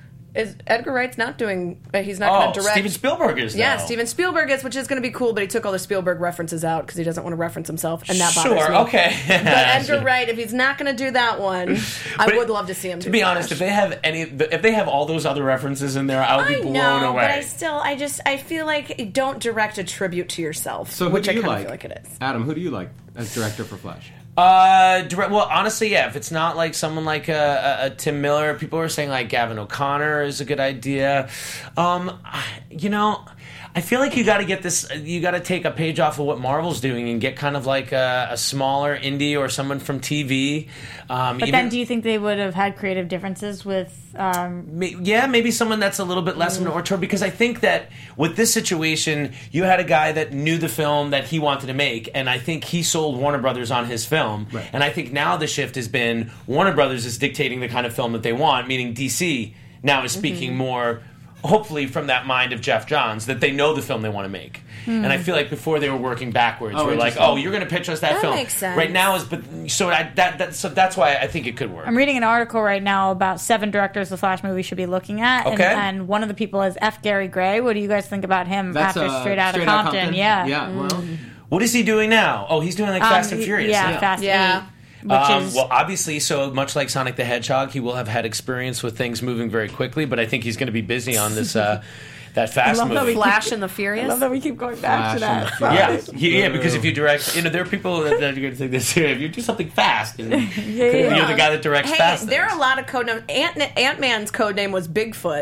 Is Edgar Wright's not doing? Uh, he's not Oh, going to direct. Steven Spielberg is. Yeah, now. Steven Spielberg is, which is going to be cool. But he took all the Spielberg references out because he doesn't want to reference himself, and that bothers Sure. me. Okay. But Edgar Wright, if he's not going to do that one, I But would love to see him. To do be Flash. honest, if they have any, if they have all those other references in there, I would be I blown know, away. but I still, I just, I feel like don't direct a tribute to yourself, so who which do I you kind of like? feel like it is. Adam, who do you like as director for Flash? Uh, direct, well, honestly, yeah. If it's not like someone like a, a, a Tim Miller, people are saying like Gavin O'Connor is a good idea. Um, you know, I feel like you got to get this. You got to take a page off of what Marvel's doing and get kind of like a, a smaller indie or someone from T V. Um, But even- then, do you think they would have had creative differences with? Um, Ma- yeah, maybe someone that's a little bit less of an auteur, because I think that with this situation, you had a guy that knew the film that he wanted to make, and I think he sold Warner Brothers on his film. Right. And I think now the shift has been Warner Brothers is dictating the kind of film that they want, meaning D C now is speaking more, hopefully from that mind of Jeff Johns, that they know the film they want to make. And I feel like before they were working backwards, Oh, we're like, interesting. oh, you're going to pitch us that, That film. makes sense. Right now is, but so I, that, that so that's why I think it could work. I'm reading an article right now about seven directors the Flash movie should be looking at, Okay. and, and one of the people is F. Gary Gray. What do you guys think about him That's after uh, Straight Outta Compton? Yeah, Yeah. Well, What is he doing now? Oh, he's doing like Um, Fast and he- Furious. Yeah, Yeah. Fast Yeah. Eight, which Um, is well, obviously, so much like Sonic the Hedgehog, he will have had experience with things moving very quickly. But I think he's going to be busy on this uh, that Fast love that movie. we Flash and the Furious. I love that we keep going back to Flash and that. the Furious. Yeah, he- yeah, because if you direct, you know, there are people that, that are going to think this. If you do something fast, and you're yeah. the guy that directs Hey, fast. there are things. a lot of code names. Ant Ant Man's code name was Bigfoot.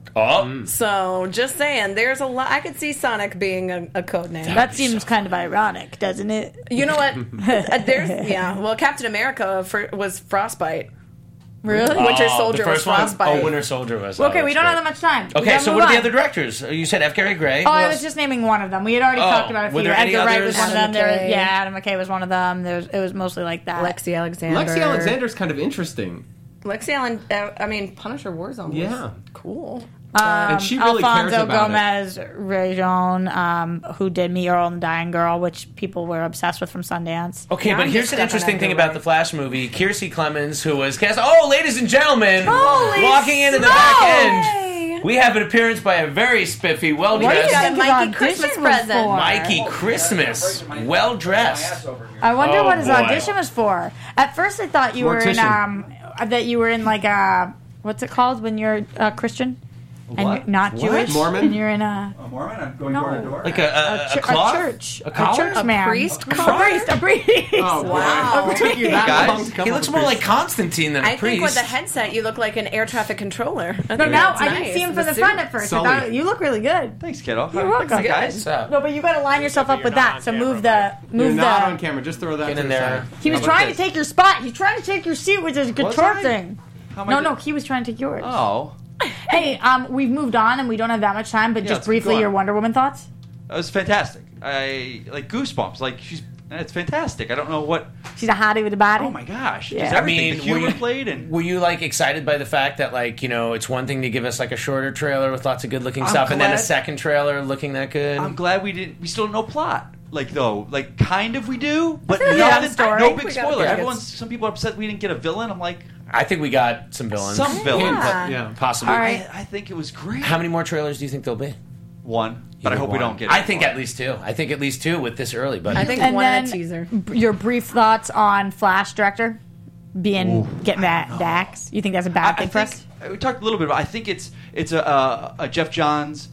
Oh. So, just saying, there's a lot. I could see Sonic being a, a code name. That seems kind of ironic, doesn't it? You know what? Uh, there's yeah. Well, Captain America for, was Frostbite. Really? Winter Oh, Soldier the was first one? Frostbite. Oh, Winter Soldier was. Okay, oh, we that's don't great. have that much time. We Okay, gotta so move what are the on. other directors? You said F. Gary Gray. Oh, Who I else? was just naming one of them. We had already Oh, talked about a were few. there any Edgar Wright was others? one of them. Adam There, McKay. yeah, Adam McKay was one of them. There's, it was mostly like that. Lexi Alexander. Lexi Alexander's kind of interesting. Lexi Allen. Uh, I mean, Punisher Warzone. Was Yeah. cool. and she really Alfonso cares about Gomez Rejon, um, who did Me, Earl, and the Dying Girl, which people were obsessed with from Sundance. Okay, Yeah, but I'm here's just an stepping interesting out thing there, about right? the Flash movie. Kiersey Clemons, who was cast. Oh, ladies and gentlemen, Holy walking into the snow! back Hey! end, we have an appeance by a very spiffy, well What do you dressed got a think Mikey his audition Christmas was present. for? Mikey Christmas, well dressed. I wonder Oh, what his boy. audition was for. At first, I thought you were in Mortician. um, that you were in like a what's it called when you're a Christian and What? you're not What? Jewish, Mormon? and you're in a A Mormon? I'm going No. door to door. Like a, a, a, chu- cloth? church, A collar? church man, priest? a priest, a priest. Oh, Wow. It took you that Guys, long to come He up looks with more this. like Constantine than a I priest. think with the headset, you look like an air traffic controller. I No, think now that's I nice. didn't see him And from the suit. front at first. I Sully. thought you look really good. Thanks, kiddo. You're welcome. Hi, guys. What's up? No, but you got to line yourself up with that. So move the You're move not on the. camera. Just throw that Get to in the there. side. He was How about trying this? to take your spot. He's trying to take your seat with his guitar I? thing. How am I No, do- no, he was trying to take yours. Oh, Hey, um, we've moved on and we don't have that much time, but Yeah, just let's briefly, go on. your Wonder Woman thoughts? that was fantastic. I like goosebumps. Like she's, it's fantastic. I don't know what. She's a hottie with a body. Oh my gosh, Yeah. just I everything. mean, the humor were you- played and Were you like excited by the fact that like you know it's one thing to give us like a shorter trailer with lots of good looking I'm stuff, and then a glad- second trailer looking that good? I'm glad we didn't. We still don't know plot. Like though, like kind of we do, but feel like we got a nothing. story. No We big got a spoiler. good- Everyone's. Some people are upset we didn't get a villain. I'm like I think we got some villains. some villain, Yeah. Yeah. Possibly. All right. but I, I think it was great. How many more trailers do you think there'll be? One, but I Either hope we one. don't get. I any think more. at least two. I think at least two with this early. But I think And one then and a teaser. b- your brief thoughts on Flash director being getting that Dax. You think that's a bad I, I thing for think, us? we talked a little bit about. I think it's it's a, a, a Jeff Johns.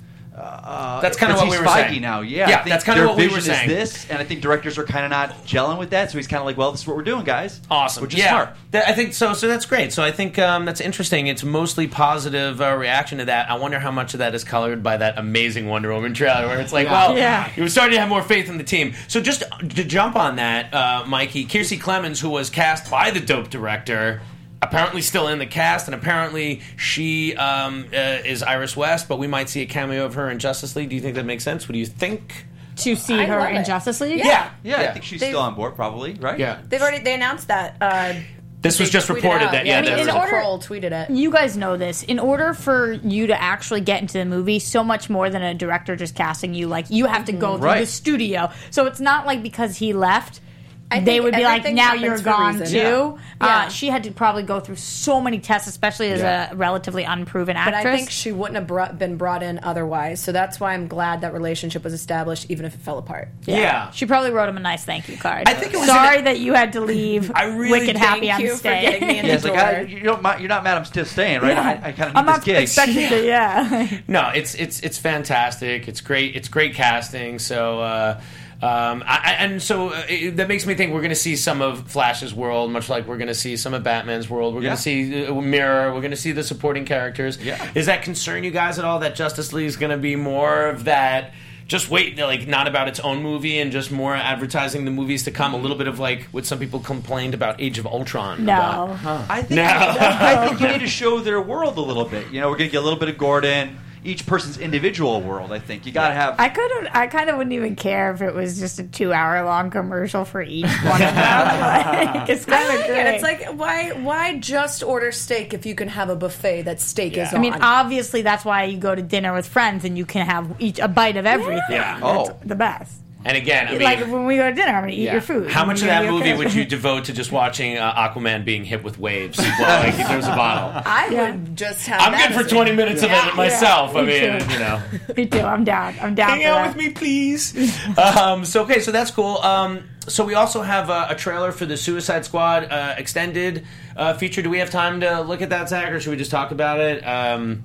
Uh, That's kinda it's- what we he's were Feige saying. now. Yeah, Yeah, I think that's kinda their what we vision were saying. Is this, and I think directors are kind of not gelling with that. So he's kind of like, well, this is what we're doing, guys. Awesome. Which is yeah, smart. Th- I think so. So that's great. So I think um, that's interesting. It's mostly positive uh, reaction to that. I wonder how much of that is colored by that amazing Wonder Woman trailer, where it's like, Yeah. well, Yeah. you were starting to have more faith in the team. So just to jump on that, uh, Mikey, Kiersey Clemons, who was cast by the dope director, apparently still in the cast, and apparently she um, uh, is Iris West, but we might see a cameo of her in Justice League. Do you think that makes sense? What do you think? To see I her love in it. Justice League? Yeah. Yeah, Yeah. I think she's They've- still on board, probably, right? Yeah. They've already they announced that. Uh, This was they just tweeted reported out. that, yeah, I mean, there in was a a- order- Kroll tweeted it. You guys know this. In order for you to actually get into the movie, so much more than a director just casting you, like you have to go through Right. the studio. So it's not like because he left, I they think would be like, everything now happens you're for a gone reason. too. Yeah. Uh, Yeah. she had to probably go through so many tests, especially as Yeah. a relatively unproven But actress. I think she wouldn't have brought, been brought in otherwise. So that's why I'm glad that relationship was established, even if it fell apart. Yeah. She probably wrote him a nice thank you card. I think it was Sorry an- that you had to leave. I really wicked thank happy I'm you for staying. getting me in Yeah, it's like, Door. I, you don't, mi- you're not mad I'm still staying, right? Yeah. I, I kind of need I'm this not gig. expecting to. Yeah. No, it's it's it's fantastic. It's great. It's great casting. So, uh, um, I, I- and so uh, it, that makes me think we're going to see some of Flash's world, much like we're going to see some of Batman's world. We're Yeah. going to see uh, Mirror. We're going to see the supporting characters. Yeah. Does that concern you guys at all? That Justice League is going to be more of that? Just wait, like not about its own movie and just more advertising the movies to come. A little bit of like what some people complained about Age of Ultron. No. about. I think No. I think you need to show their world a little bit. You know, we're gonna get a little bit of Gordon, each person's individual world. I think you gotta have. I could I kind of wouldn't even care if it was just a two hour long commercial for each one of them. Like, it's kind of Yeah, great. it's like why why just order steak if you can have a buffet that steak is I on? mean, obviously that's why you go to dinner with friends and you can have each a bite of everything. Yeah. That's Oh. the best. And again, I mean, Like when we go to dinner, I'm gonna eat yeah. your food. How and much of you're that gonna be movie okay. would you devote to just watching uh, Aquaman being hit with waves? Well, like he throws a bottle. I Yeah. would just have. I'm that good for as a- twenty minutes Yeah. of it myself. Yeah, I me mean, too. you know, Me too. I'm down. I'm down. hang for out that. with me, please. um, so okay, so that's cool. Um, so we also have uh, a trailer for the Suicide Squad uh, extended uh, feature. Do we have time to look at that, Zach, or should we just talk about it? Um,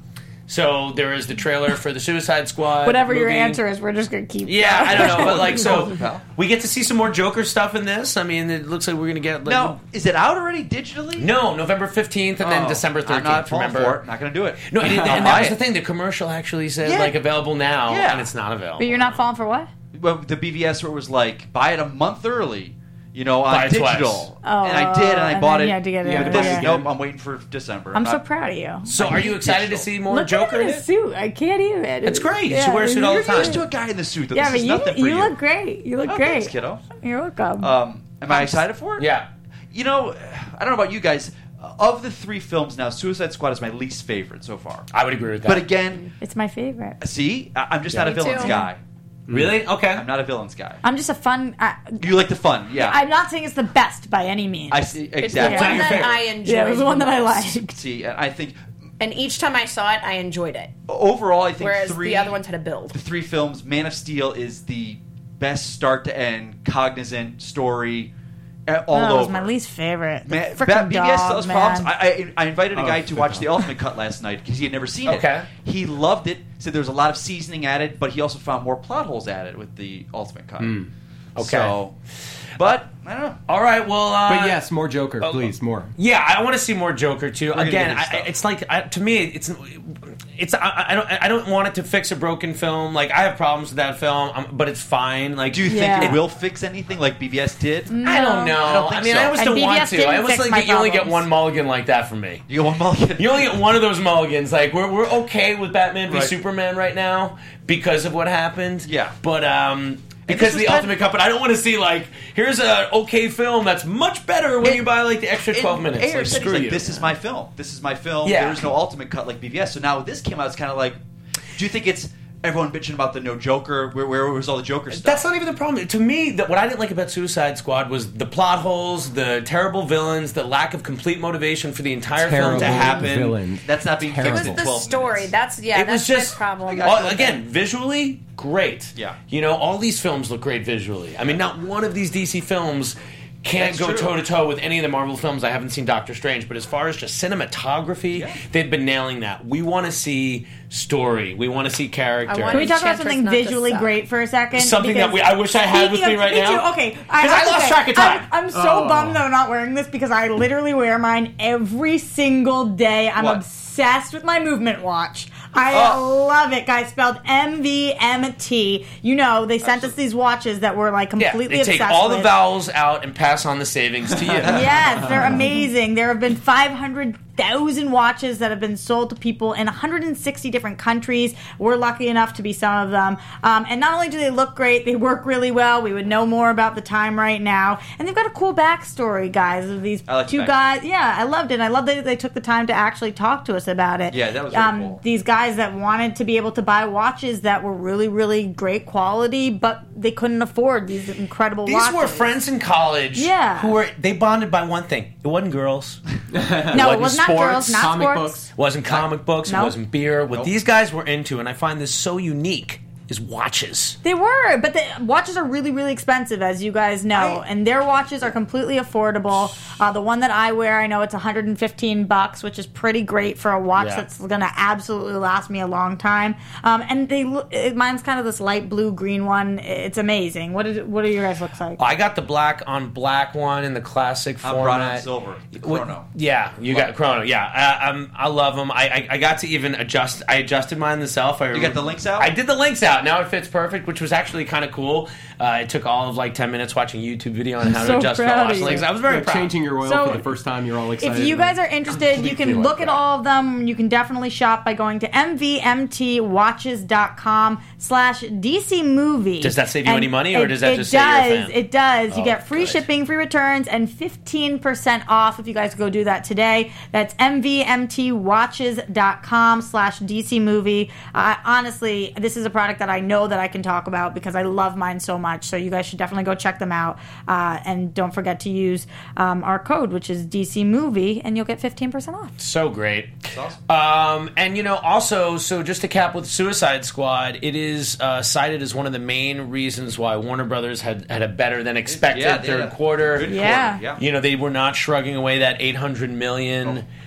So there is the trailer for the Suicide Squad. Whatever your movie. answer is, we're just gonna keep. Yeah, going. I don't know, but like, so Pal. we get to see some more Joker stuff in this. I mean, it looks like we're gonna get. Like, Now, is it out already digitally? no, November fifteenth and then Oh, December I'm thirteenth. not falling Remember? for it. Not going to do it. No, and, I'll and buy that was it. the thing. The commercial actually said Yeah. like available now, Yeah. and it's not available. But you're not falling for what? Well, the B V S where it was like, buy it a month early, you know, Buy on it twice. digital. Oh, and I did, and I and bought then it. you had to get it Yeah, But every this year. is, nope, I'm waiting for December. I'm not- so proud of you. So, are you excited to Digital. see more Look Joker at in him in a it? suit. I can't even. It's great. You should wear a suit all the You're time. used to a guy in the suit, though. Yeah, this but is you, nothing for you you. look great. You look Oh, great. thanks, kiddo. You're welcome. Um, am I excited for it? Yeah. You know, I don't know about you guys. Of the three films now, Suicide Squad is my least favorite so far. I would agree with that. But again, it's my favorite. see, I- I'm just not a Me villains too. guy. really? Okay. I'm not a villains guy. I'm just a fun. I, You like the fun, yeah. I'm not saying it's the best by any means. I see It's the exactly. one your that favorite. I enjoyed. yeah, it was the one that I most. liked. See, and I think And each time I saw it, I enjoyed it. overall, I think Whereas three. the other ones had a build. The three films, Man of Steel is the best start to end, cognizant story, uh, all That was over. my least favorite. The Man, frickin' B V S still dog, has man. problems. I, I, I invited a Oh, guy to the watch dog. the Ultimate Cut last night because he had never seen Okay. it. He loved it. Said there was a lot of seasoning added, but he also found more plot holes added with the Ultimate Cut. Okay. So, but I don't know. All right. Well, uh, But yes, more Joker, please, more. Yeah, I want to see more Joker too. gonna Again, get his I, stuff. it's like I, to me, it's it's I, I don't I don't want it to fix a broken film. Like I have problems with that film, um, but it's fine. Like, Do you Yeah. think it will fix anything like B V S did? I don't know. I don't I, think mean, so. I almost And don't B V want S to. didn't I almost fix like my that you only get problems. one mulligan like that from me. You get one mulligan. You only get one of those mulligans. Like we're we're okay with Batman v Right. Superman right now because of what happened. Yeah. but um. Because this of was the kind- Ultimate Cut, but I don't want to see like here's a okay film that's much better when And- you buy like the extra twelve And minutes. Ayer Like, said, screw he's like, you. this is my film. This is my film. Yeah. There's no Ultimate Cut like B V S. So now this came out, it's kind of like, do you think it's everyone bitching about the no Joker? Where, where was all the Joker stuff? That's not even the problem. To me, that what I didn't like about Suicide Squad was the plot holes, the terrible villains, the lack of complete motivation for the entire film Terrible to happen. villain. That's not being It fixed was in the twelve story. minutes. That's yeah. It that's was just my problem. got Well, you. again, visually great. Yeah. you know, all these films look great visually. I mean, not one of these D C films can't That's go true. toe to toe with any of the Marvel films. I haven't seen Doctor Strange, but as far as just cinematography, Yeah. they've been nailing that. We want to see story. We want to see character. I want Can we talk about Enchantress something not to visually suck. great for a second? Something that Because we- I wish I had with speaking me right me now. Too. Okay, 'Cause I have to lost say, track of time. I'm, I'm so Oh. bummed though not wearing this because I literally wear mine every single day. I'm What? obsessed with my movement watch. I Oh. love it, guys. Spelled M V M T. You know, they sent us these watches that were like Yeah, completely they take obsessed all with. the vowels out and pass on the savings to you. Yes, they're amazing. There have been five hundred thousand watches that have been sold to people in one hundred sixty different countries. We're lucky enough to be some of them. Um, and not only do they look great, they work really well. We would know more about the time right now. And they've got a cool backstory, guys, of these I like the two backstory. guys. Yeah, I loved it. I love that they took the time to actually talk to us about it. Yeah, that was very um, cool. These guys that wanted to be able to buy watches that were really, really great quality, but they couldn't afford these incredible These watches. were friends in college. Yeah. who were they bonded by one thing. It wasn't girls. No, it wasn't was not sports, girls, not comic sports. books. It wasn't comic books. Nope. It wasn't beer. What Nope. these guys were into, and I find this so unique, is watches. They were, but the watches are really, really expensive, as you guys know, I- and their watches are completely affordable. Uh, the one that I wear, I know it's one hundred fifteen bucks, which is pretty great for a watch Yeah. that's going to absolutely last me a long time. Um, and they, look- it, mine's kind of this light blue green one. It's amazing. What did what do you guys look like? I got the black on black one in the classic I'm format. brought on silver. The What- Chrono. Yeah, you Love got it. Chrono. Yeah, I, I'm, I love them. I, I I got to even adjust. I adjusted mine myself. I You got the links out? I did the links out. Now it fits perfect, which was actually kind of cool. Uh, it took all of like ten minutes watching a YouTube video on how so to adjust proud watch of you. links. I was very Like proud. changing your oil So, for the first time, you're all excited. If you guys are interested, you Completely can like look at that. all of them. You can definitely shop by going to m v m t watches dot com slash D C movie. Does that save you And any money, or it- does that it just say you're a does, fan? It does. You Oh, get free good. shipping, free returns, and fifteen percent off if you guys go do that today. That's m v m t watches dot com slash D C movie. Uh, honestly, this is a product that I know that I can talk about because I love mine so much. So you guys should definitely go check them out. Uh, and don't forget to use um, our code, which is D C movie, and you'll get fifteen percent off. So great. awesome. Um, and, you know, also, so just to cap with Suicide Squad, it is uh, cited as one of the main reasons why Warner Brothers had, had a better than expected Yeah, they had third a quarter. Good Yeah. quarter, yeah. You know, they were not shrugging away that eight hundred million.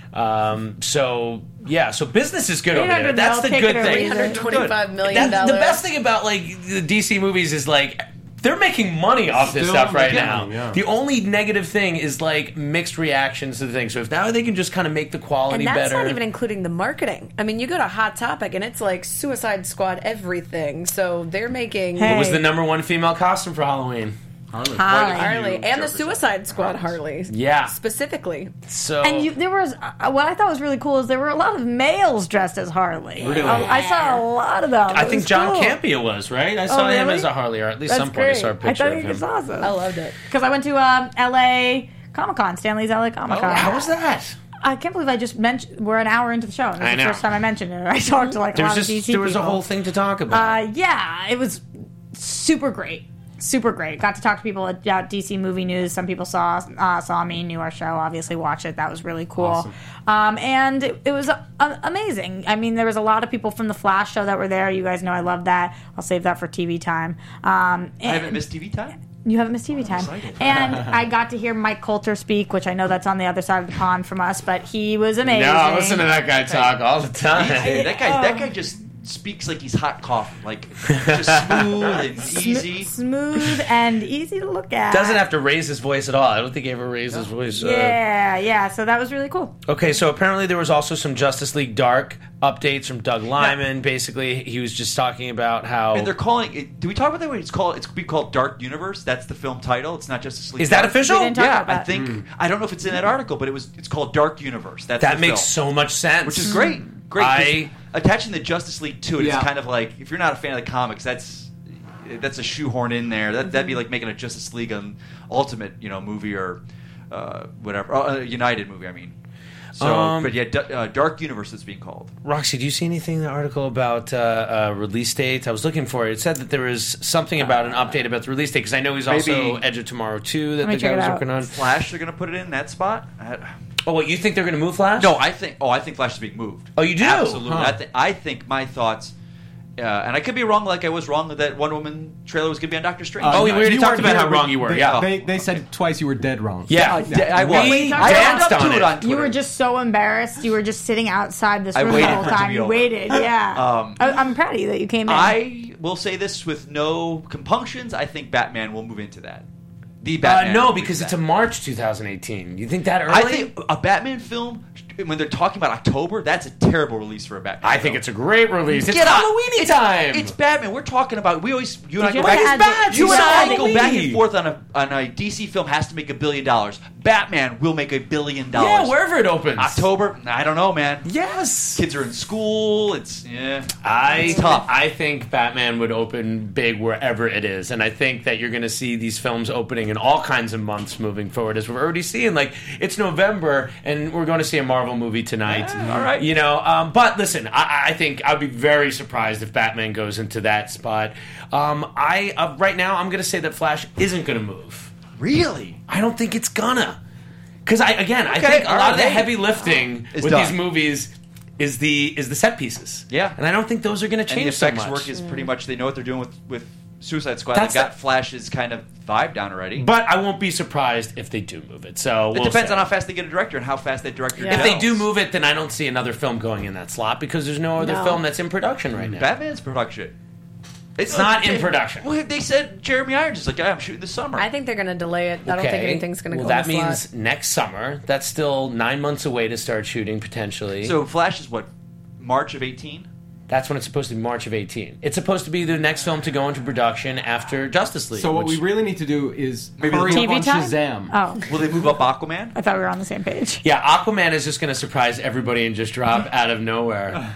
Um, so yeah, so business is good over there. eight hundred That's the mil, good take it or thing. leave three hundred twenty-five million That's dollars. the best thing about like the D C movies is like they're making money off this Still stuff right making now. money, yeah. The only negative thing is like mixed reactions to the thing. So if now they can just kind of make the quality And that's better. not even including the marketing. I mean, you go to Hot Topic and it's like Suicide Squad everything. So they're making Hey. What was the number one female costume for Halloween? Harley. Harley. Harley and the Joker's Suicide Squad Harley. Yeah. Specifically. So And you, there was uh, what I thought was really cool is there were a lot of males dressed as Harley. Really? I, I saw a lot of them. I It think was John cool. Campia was, right? I saw him really? as a Harley, or at least That's some point great. I saw a I picture thought of he him. was awesome. I loved it. Because I went to um, L A Comic Con, Stanley's L A Comic Con. Oh, how was that? I can't believe I just mentioned. We're an hour into the show, and this I is the know. first time I mentioned it. I talked to like a There was lot just of D C there was a people. whole thing to talk about. Uh, yeah, it was super great. Super great. Got to talk to people about D C movie news. Some people saw uh, saw me, knew our show, obviously watched it. That was really cool. Awesome. Um, and it, it was uh, amazing. I mean, there was a lot of people from the Flash show that were there. You guys know I love that. I'll save that for T V time. Um, I haven't and- missed T V time. You haven't missed T V time. And I got to hear Mike Coulter speak, which I know that's on the other side of the pond from us, but he was amazing. no, I listen to that guy talk all the time. Hey, that guy, that guy just speaks like he's hot coffee, like just smooth and easy. Smooth and easy to look at. Doesn't have to raise his voice at all. I don't think he ever raised his voice. Uh, Yeah, yeah. So that was really cool. Okay, so apparently there was also some Justice League Dark updates from Doug Liman. Basically, he was just talking about how And they're calling it. Do we talk about that? Way it's called. It's be called Dark Universe. That's the film title. It's not Justice League. Is that Dark. official? We didn't talk Yeah, about I that. think. I don't know if it's in that article, but it was. It's called Dark Universe. That's that the makes film, so much sense. which is great. Great. 'cause I- attaching the Justice League to it is Yeah. kind of like if you're not a fan of the comics, that's that's a shoehorn in there. That that'd be like making a Justice League um, Ultimate, you know, movie or uh, whatever, uh, a United movie. I mean. So, Um, but yeah, D- uh, Dark Universe is being called. Roxy, do you see anything in the article about uh, uh, release dates? I was looking for it. It said that there was something about an update about the release date because I know he's also Maybe- Edge of Tomorrow two that Let me the check guy it was out. working on. Flash, they're going to put it in that spot. I, Oh, what, you think they're going to move Flash? No, I think. Oh, I think Flash is being moved. Oh, you do? Absolutely. Huh. I, th- I think my thoughts, uh, and I could be wrong, like I was wrong that Wonder Woman trailer was going to be on Doctor Strange. Oh, we already You talked weren't about how here, wrong but you were, They, yeah. they, they said twice you were dead wrong. Yeah, Uh, d- I was. We I danced owned up on to it. it on Twitter. You were just so embarrassed. You were just sitting outside this I room the waited whole for it to time. be You over. waited. Yeah. Um, I, I'm proud of you that you came in. I will say this with no compunctions. I think Batman will move into that. The Uh, Batman. no, will move because into it's a that. March twenty eighteen. You think that early? I think a Batman film, when they're talking about October, that's a terrible release for a Batman I film. think it's a great release. It's Get out. Halloweeny It's- time. It's Batman. We're talking about. We always you and I Did go you back. ever and- add bats. You It's and I go Halloween. back and forth on a on a D C film has to make a billion dollars. Batman will make a billion dollars. yeah, wherever it opens. October. I don't know, man. Yes. Kids are in school. It's yeah. I It's tough. I think Batman would open big wherever it is, and I think that you're going to see these films opening in all kinds of months moving forward, as we're already seeing. Like it's November, and we're going to see a Marvel movie tonight. Yeah, all right. you know. Um, but listen, I, I think I'd be very surprised if Batman goes into that spot. Um, I uh, right now I'm going to say that Flash isn't going to move. Really? I don't think it's gonna. Because I again, I Okay, think a all lot right, of the hey. heavy lifting It's with done. these movies is the is the set pieces. Yeah. and I don't think those are going to And the change so effects much. work is pretty much they know what they're doing with with Suicide Squad. That's they got the- Flash's kind of vibe down already. But I won't be surprised if they do move it. So it we'll depends see. on how fast they get a director and how fast that director. Yeah. If they gels. do move it, then I don't see another film going in that slot because there's no other No. film that's in production right now. Batman's production. It's not in production. Well, they said Jeremy Irons is like, yeah, I'm shooting this summer. I think they're going to delay it. I don't think anything's going to well, go that in the means slot. next summer. That's still nine months away to start shooting potentially. so Flash is what March of eighteen. That's when it's supposed to be March of eighteen. It's supposed to be the next film to go into production after Justice League. So what which- we really need to do is Maybe hurry the up T V on time? Shazam. Oh, Will they move up Aquaman? I thought we were on the same page. Yeah, Aquaman is just going to surprise everybody and just drop out of nowhere.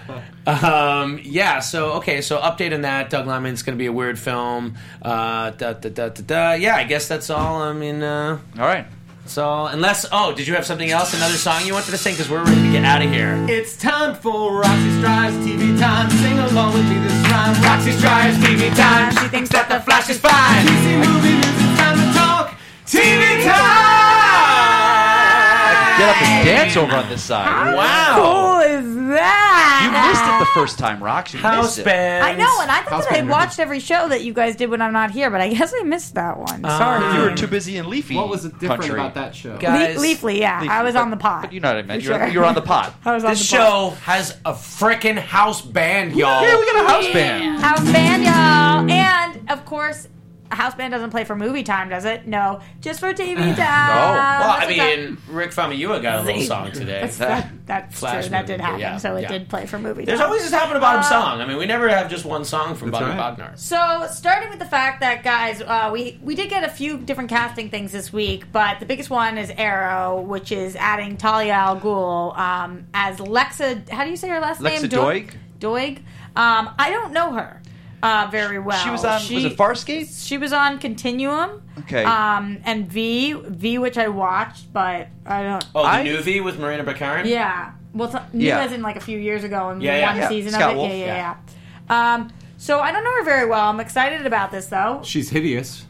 Um, yeah, so, okay, so update on that. Doug Liman's going to be a weird film. Uh, da, da, da, da, da. Yeah, I guess that's all. I mean, uh, All right. so, unless, oh, did you have something else? Another song you wanted to sing? Because we're ready to get out of here. It's time for Roxy Strives T V time. Sing along with me this rhyme. Roxy Strives T V time. She thinks that the Flash is fine. D C movie news, it's time to talk T V time. Get up and dance over on this side. Wow. Cool is that? You missed it the first time, Rox. You House missed it. bands. I know, and I thought House that I band watched every show that you guys did when I'm not here, but I guess I missed that one. Sorry. You were too busy in Leafy. What was it different country. about that show? Guys, Le- Leafly, yeah. Leafly, I was but- on the pod. But you know what I meant. For You're, sure. you're on the pod. I was on This the pod. show has a frickin' house band, y'all. Yeah, we got a house band. House band, y'all. And, of course, a house band doesn't play for movie time, does it? No. Just for T V time. No. Well, I That's what that- mean, Rick Famuyiwa got a little song today. That's, that, that's Flash true. That did movie, happen. yeah, so it yeah. did play for movie There's time. always this top and a bottom Uh, song. I mean, we never have just one song from That's Bobby right. Bognar. So, starting with the fact that, guys, uh, we we did get a few different casting things this week, but the biggest one is Arrow, which is adding Talia al Ghul um, as Lexa. How do you say her last Lexa name? Doig? Doig. Um, I don't know her uh, very well. She was on. She, was it Farscape? She was on Continuum. Okay. Um, and V, V, which I watched, but I don't. Oh, the I- new V with Marina Baccarin? Yeah. Well, th- new Yeah. as in like a few years ago and Yeah, yeah. one Yeah. season Scott of it. Wolf, yeah, yeah, yeah. Um, so I don't know her very well. I'm excited about this though, She's hideous.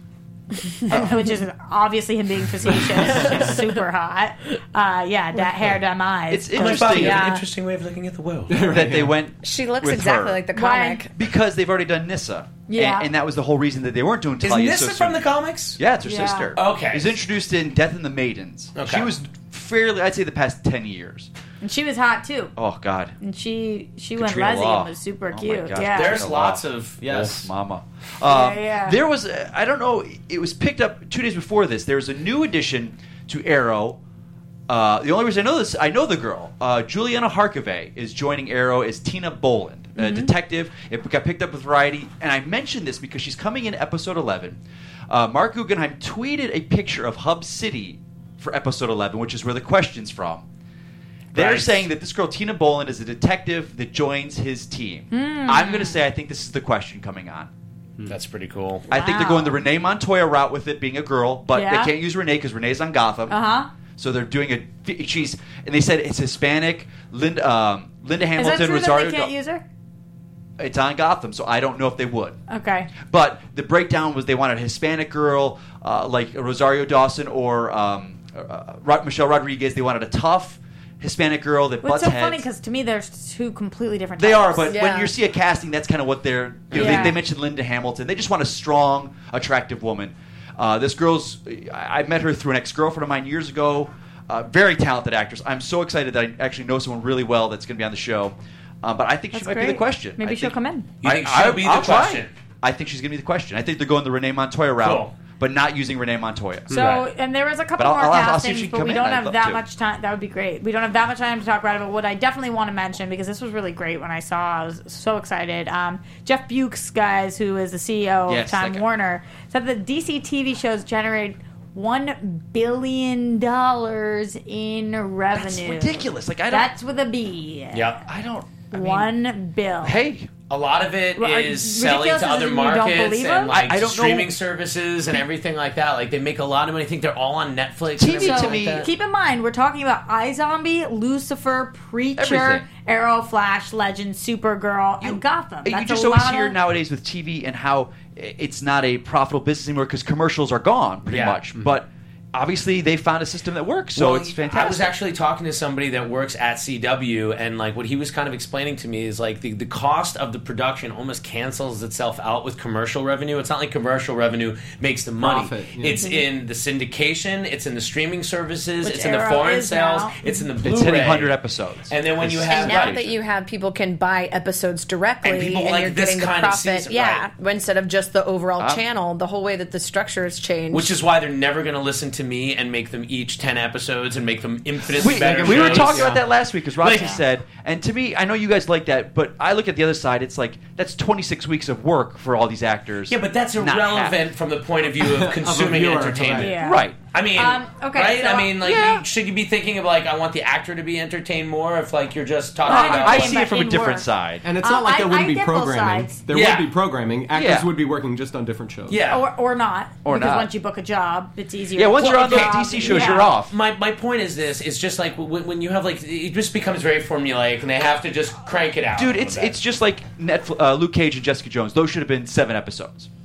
which is obviously him being facetious. She's super hot. Uh, yeah, that hair, dumb eyes. It's Oh my God, interesting you have Yeah. an interesting way of looking at the world. that they went. She looks with exactly her. like the Why? comic. Because they've already done Nissa. Yeah. And, and that was the whole reason that they weren't doing Is Talia Nissa so from soon. the comics? Yeah, it's her Yeah. sister. Okay. She's introduced in Death and the Maidens. Okay. She was fairly, I'd say, the past ten years. And she was hot too. Oh, God. And she she went Katrina Leslie Law. and was super Oh my cute. gosh, Yeah. There's Katrina lots Law. of, yes. Oh, mama. Um, Yeah, yeah. There was, uh, I don't know, it was picked up two days before this. There was a new addition to Arrow. Uh, the only reason I know this, I know the girl. Uh, Juliana Harkavy is joining Arrow as Tina Boland, a Mm-hmm. detective. It got picked up with Variety. And I mentioned this because she's coming in episode eleven. Uh, Mark Guggenheim tweeted a picture of Hub City for episode eleven, which is where the question's from. They're Right. saying that this girl, Tina Boland, is a detective that joins his team. Hmm. I'm going to say I think this is the question coming on. That's pretty cool. I think they're Wow. going the Renee Montoya route with it being a girl, but Yeah. they can't use Renee because Renee's on Gotham. Uh huh. So they're doing a. She's and they said it's Hispanic. Linda, um, Linda Is that Hamilton, true Rosario. that they can't Daw- use her? It's on Gotham, so I don't know if they would. Okay. But the breakdown was they wanted a Hispanic girl uh, like Rosario Dawson or um, uh, Rod- Michelle Rodriguez. They wanted a tough Hispanic girl that Well, butts it's so heads. funny because to me they're two completely different. They types. are, but Yeah. when you see a casting, that's kind of what they're. You know, Yeah. they, they mentioned Linda Hamilton. They just want a strong, attractive woman. Uh, this girl's. I I met her through an ex-girlfriend of mine years ago. Uh, very talented actress. I'm so excited that I actually know someone really well that's going to be on the show. Um, but I think That's she might be great. the question. Maybe I she'll think- come in. You think I- she'll I- be the I'll try. question? I think she's going to be the question. I think they're going the Renee Montoya route, Cool. but not using Renee Montoya. So, Right. and there was a couple But I'll- more I'll- I'll see if castings, she can but come we in. don't I'd have love that to. much time. That would be great. We don't have that much time to talk about it, but what I definitely want to mention, because this was really great when I saw, I was so excited. Um, Jeff Bukes, guys, who is the C E O Yes, of Time that guy. Warner, said that D C T V shows generate one billion dollars in revenue. That's ridiculous. Like I don't. That's with a B. Yep. I don't. I mean, One bill. hey, A lot of it Well, are- is selling ridiculous to as other in you don't markets believe and them? like I- I don't streaming know. services and everything like that. Like they make a lot of money. I think they're all on Netflix. T V and to everything me- like that. Keep in mind, we're talking about iZombie, Lucifer, Preacher, Everything. Arrow, Flash, Legend, Supergirl, and Gotham. You That's just a always lot hear of- nowadays with T V and how i- it's not a profitable business anymore because commercials are gone pretty Yeah. much. But obviously, they found a system that works, so Well, it's fantastic. I was actually talking to somebody that works at C W, and like what he was kind of explaining to me is like the, the cost of the production almost cancels itself out with commercial revenue. It's not like commercial revenue makes the money. Profit, yeah. It's in the syndication, it's in the streaming services, Which it's in the Arrow foreign is sales, now. it's in the Blu-ray. it's hitting one hundred episodes. And then when you It's- have And now right. that you have people can buy episodes directly And people like you're this getting the kind of profit, season, yeah, right. instead of just the overall Ah. channel, the whole way that the structure has changed. Which is why they're never going to listen to me and make them each ten episodes and make them infinitely we, better we were shows. talking about that last week because Roxy Like- said, and to me, I know you guys like that, but I look at the other side. It's like that's twenty-six weeks of work for all these actors. Yeah, but that's not irrelevant happy. from the point of view of consuming viewer, entertainment. right. Yeah. Right. I mean, Um, okay, right? so- I mean, like, Yeah. you, should you be thinking of like, I want the actor to be entertained more? If like you're just talking I- about, I in- see it from a in different work. side. And it's Uh, not like I- there wouldn't I be get both programming. sides. There Yeah. would be programming. Actors Yeah. would be working just on different shows. yeah. Or, or not. Or because not. once you book a job, it's easier. Yeah, to once book you're a on those job. D C shows, Yeah. you're off. My my point is this: it's just like when, when you have like it just becomes very formulaic, and they have to just crank it out. Dude, a it's little bit. it's just like Netflix, uh, Luke Cage and Jessica Jones. Those should have been seven episodes.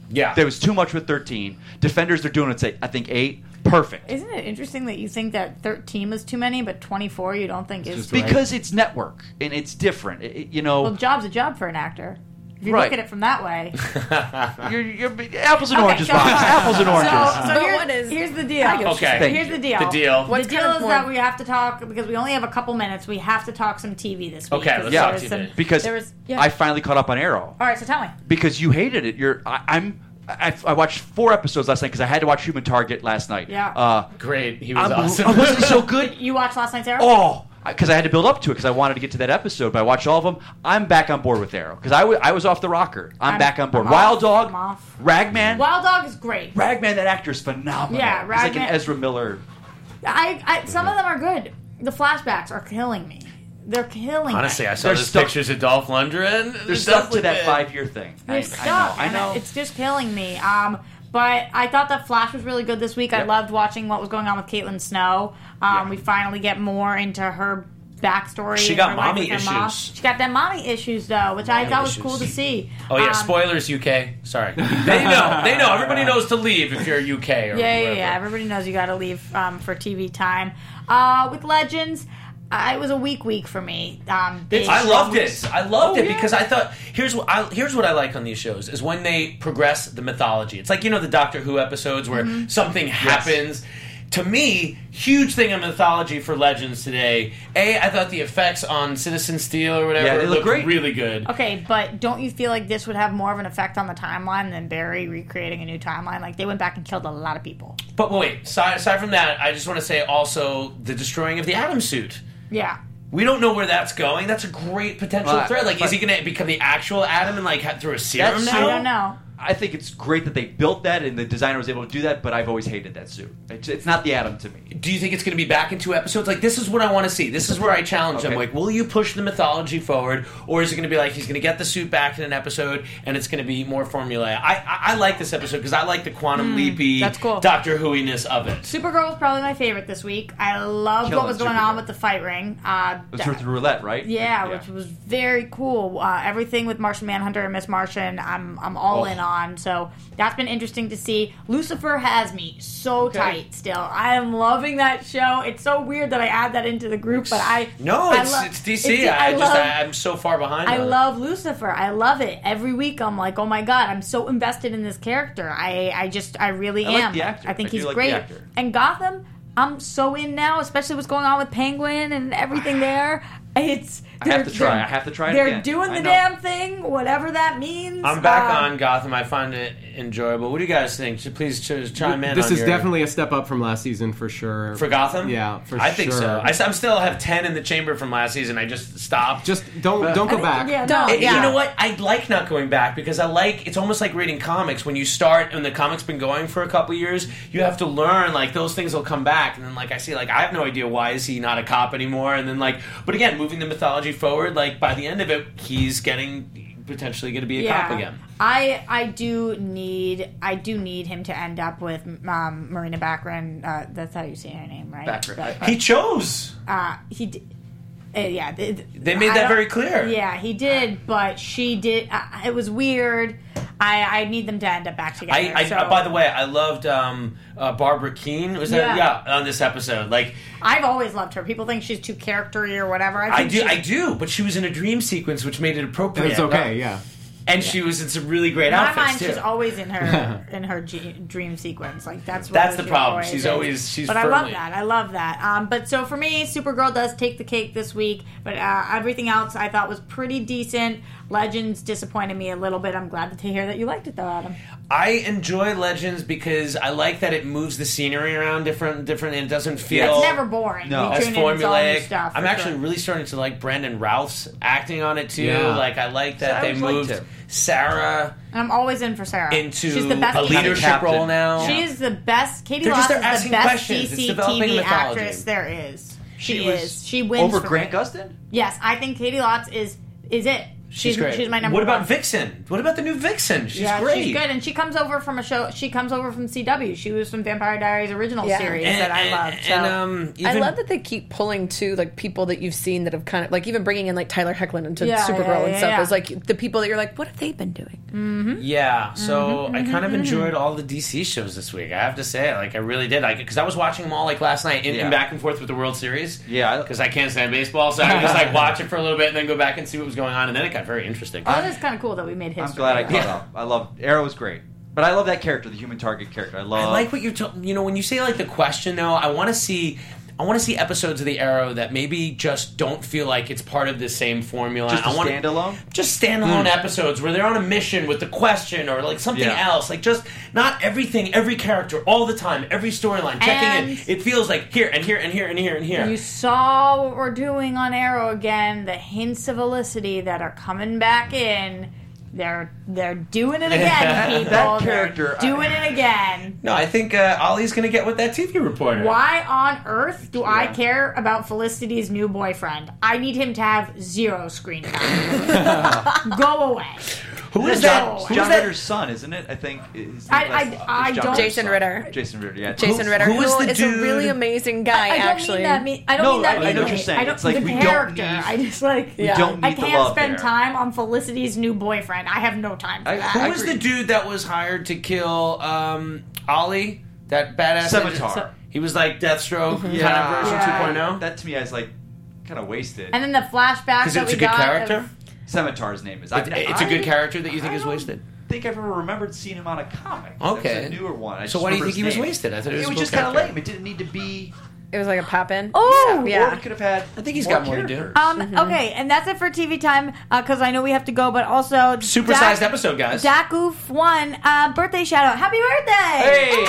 Yeah. There was too much with thirteen. Defenders, they're doing it, say, I think, eight. Perfect. Isn't it interesting that you think that thirteen was too many, but twenty-four you don't think is too Because it's network, and it's different. It- it- you know, Well, job's a job for an actor. If you Right. look at it from that way. you're, you're, apples and Okay, oranges, so- Box. Apples and oranges. So, so But here's, what is- here's the deal. I get what you're saying. Here's the deal. The deal. The What's deal kind of is more- that we have to talk, because we only have a couple minutes, we have to talk some T V this week. Okay, because let's there talk was T V. some- because there was, yeah. I finally caught up on Arrow. All right, so tell me. Because you hated it. You're. I, I'm. I, I watched four episodes last night because I had to watch Human Target last night. Yeah. Uh, Great. He was I'm- awesome. oh, wasn't he so good? You watched last night's Arrow? Oh, because I had to build up to it because I wanted to get to that episode. But I watched all of them. I'm back on board with Arrow because I, w- I was off the rocker. I'm, I'm- back on board. I'm Wild off. Dog, I'm off. Ragman. Wild Dog is great. Ragman, that actor is phenomenal. Yeah, He's like an Ragman- Ezra Miller. I, I some of them are good. The flashbacks are killing me. They're killing Honestly, me. I saw They're those stuck- pictures of Dolph Lundgren. They're It stuck does to look that good. five-year thing. They're I, stuck. I know. I and know. It's just killing me. Um, but I thought that Flash was really good this week. I Yep. loved watching what was going on with Caitlin Snow. Um, Yeah. We finally get more into her backstory. She and got her life mommy with her mom. issues. She got them mommy issues though, which I Mommy thought was issues. cool to see. Oh yeah, Um, spoilers, U K. Sorry, they know. They know. Everybody knows to leave if you're U K or Yeah, yeah, wherever. yeah. Everybody knows you got to leave um, for T V time. Uh, with Legends, uh, it was a weak week for me. Um, big I loved weeks. it. I loved Oh, it yeah. because I thought here's what I here's what I like on these shows is when they progress the mythology. It's like you know the Doctor Who episodes where Mm-hmm. something happens. To me, huge thing in mythology for Legends today. A, I thought the effects on Citizen Steel or whatever Yeah, they look looked great. really good. Okay, but don't you feel like this would have more of an effect on the timeline than Barry recreating a new timeline? Like, they went back and killed a lot of people. But wait, aside, aside from that, I just want to say also the destroying of the Atom suit. Yeah. We don't know where that's going. That's a great potential Well, threat. Like, is but- he going to become the actual Atom and like have, through a serum That's- now? I don't know. I think it's great that they built that and the designer was able to do that, but I've always hated that suit. It's, it's not the Atom to me. Do you think it's going to be back in two episodes? Like, this is what I want to see. This is where I challenge him. Okay. Like, will you push the mythology forward, or is it going to be like he's going to get the suit back in an episode and it's going to be more formulaic? I, I, I like this episode because I like the quantum leapy, that's cool. Doctor Who-iness of it. Supergirl was probably my favorite this week. I loved Killing what was going on Supergirl. with the fight ring. Uh, It was with the roulette, right? Yeah, which was very cool. Uh, everything with Martian Manhunter and Miss Martian, I'm I'm all Oh. in on. So that's been interesting to see. Lucifer has me so Okay. tight still. I am loving that show. It's so weird that I add that into the group, but I No, I it's, lo- it's D C. it's- I, just love- I, I'm so far behind. I on it. love Lucifer. I love it. Every week I'm like, oh my god, I'm so invested in this character. I, I just, I really I like am. the actor. I think I do he's like the great. actor. And Gotham, I'm so in now, especially what's going on with Penguin and everything there. It's I have they're- to try. they're- I have to try it They're again. doing I the know. damn thing, whatever that means. I'm back Um, on Gotham. I find it enjoyable. What do you guys think? Should please ch- chime in. This on is your- definitely a step up from last season for sure. for Gotham. Yeah, for I think sure. so. I, am still have ten in the chamber from last season. I just stopped. Just don't don't I go think- back. Yeah, Don't. no, And yeah. You know what? I like not going back because I like it's almost like reading comics. When you start and the comic's been going for a couple years, you have to learn like those things will come back. And then like I see like I have no idea why is he not a cop anymore. And then like, but again, moving the mythology forward, like by the end of it, he's getting potentially going to be a cop again. I I do need I do need him to end up with um, Marina Baccarin. Uh, that's how you say her name, right? Baccarin. But- He chose. Uh, he did. Uh, yeah, th- th- They made I that don't- very clear. Yeah, he did, but she did. Uh, it was weird. I, I need them to end up back together. I, I so. by the way, I loved um, uh, Barbara Keene. Was that Yeah. yeah on this episode? Like I've always loved her. People think she's too charactery or whatever. I, I think do, she's- I do. But she was in a dream sequence, which made it appropriate. It's okay, yeah. And she was in some really great In my outfits mind, too. she's always in her in her g- dream sequence. Like that's what That's the she problem. always She's is. always- she's But I love firmly- that. I love that. Um, but so for me, Supergirl does take the cake this week. But uh, everything else I thought was pretty decent. Legends disappointed me a little bit. I'm glad to hear that you liked it though, Adam. I enjoy Legends because I like that it moves the scenery around different, different, and it doesn't feel It's never boring. No. You as tune in, it's all new formulaic. stuff, I'm for actually sure. really starting to like Brandon Routh's acting on it too. Yeah. Like I like that I they always liked moved him. Sarah And I'm always in for Sarah. into She's the best a leadership captain. role now. She is the best. Katie They're just- Lotz they're is the asking best questions. It's D C developing T V mythology. actress there is. She, She was is. She wins over for Grant me. Gustin? Yes, I think Katie Lotz is is it. She's, She's- great. she's my number What about one. Vixen? What about the new Vixen? She's yeah, great. she's good, and she comes over from a show. She comes over from C W. She was from Vampire Diaries original Yeah. series And- that I and- loved. So. and, um, I even- love that they keep pulling to like people that you've seen that have kind of like even bringing in like Tyler Hoechlin into Yeah, Supergirl yeah, and yeah, stuff yeah. is like the people that you're like, what have they been doing? Mm-hmm. Yeah, so I kind of enjoyed all the D C shows this week. I have to say, like I really did, like because I was watching them all like last night in, Yeah. in back and forth with the World Series. Yeah, because I can't stand baseball, so I would just like watch it for a little bit and then go back and see what was going on, and then it got very interesting. Well, it is kind of cool that we made history. I'm glad I caught Yeah. up. I love Arrow was great, but I love that character, the Human Target character. I love. I like what you're, t- you know, when you say like the question though. I want to see. I want to see episodes of the Arrow that maybe just don't feel like it's part of the same formula. Just a I want standalone? just standalone episodes where they're on a mission with the question or like something Yeah. else. Like just not everything, every character, all the time, every storyline. Checking And- in. It feels like here and here and here and here and here. You saw what we're doing on Arrow again. The hints of Felicity that are coming back in. They're they're doing it again, people. That character, They're doing it again. No, I think uh, Ollie's going to get with that T V reporter. Why on earth do I Yeah. care about Felicity's new boyfriend? I need him to have zero screen time. Go away. Who is John, that? Who is John that? Ritter's son, isn't it? I think. His I- name- I- that's- I it's John don't- Ritter's Jason son. Ritter. Jason Ritter, yeah. Jason Who- Ritter, who is who the is a dude- really amazing guy. I don't actually, mean that. Mean, I don't No, mean that. I mean know what you're hate. saying. I don't, It's like the we don't character. need- I just like. We Yeah. don't I need the can't love spend there. time on Felicity's new boyfriend. I have no time for I- that. Who I was agree. the dude that was hired to kill um, Ollie? That badass. Scimitar. He was like Deathstroke kind Yeah. of version Yeah. two point oh. That to me is like kind of wasted. And then the flashback Because that it's we a good got. character. Of, Scimitar's name is. It's, it's a good I character that you think I is don't wasted. think I've ever remembered seeing him on a comic. Okay. That's a newer one. I So just why do you remember think he his was name. wasted? I thought it was a was cool just kind of character. lame. It didn't need to be. it was like a pop in. Oh! Or Yeah. it could have had. I think he's more got more to do. characters. Um. Okay, and that's it for T V time because I know we have to go, but also Supersized Dak- episode, guys. Dakoof one uh, birthday shout out. Happy birthday! Hey!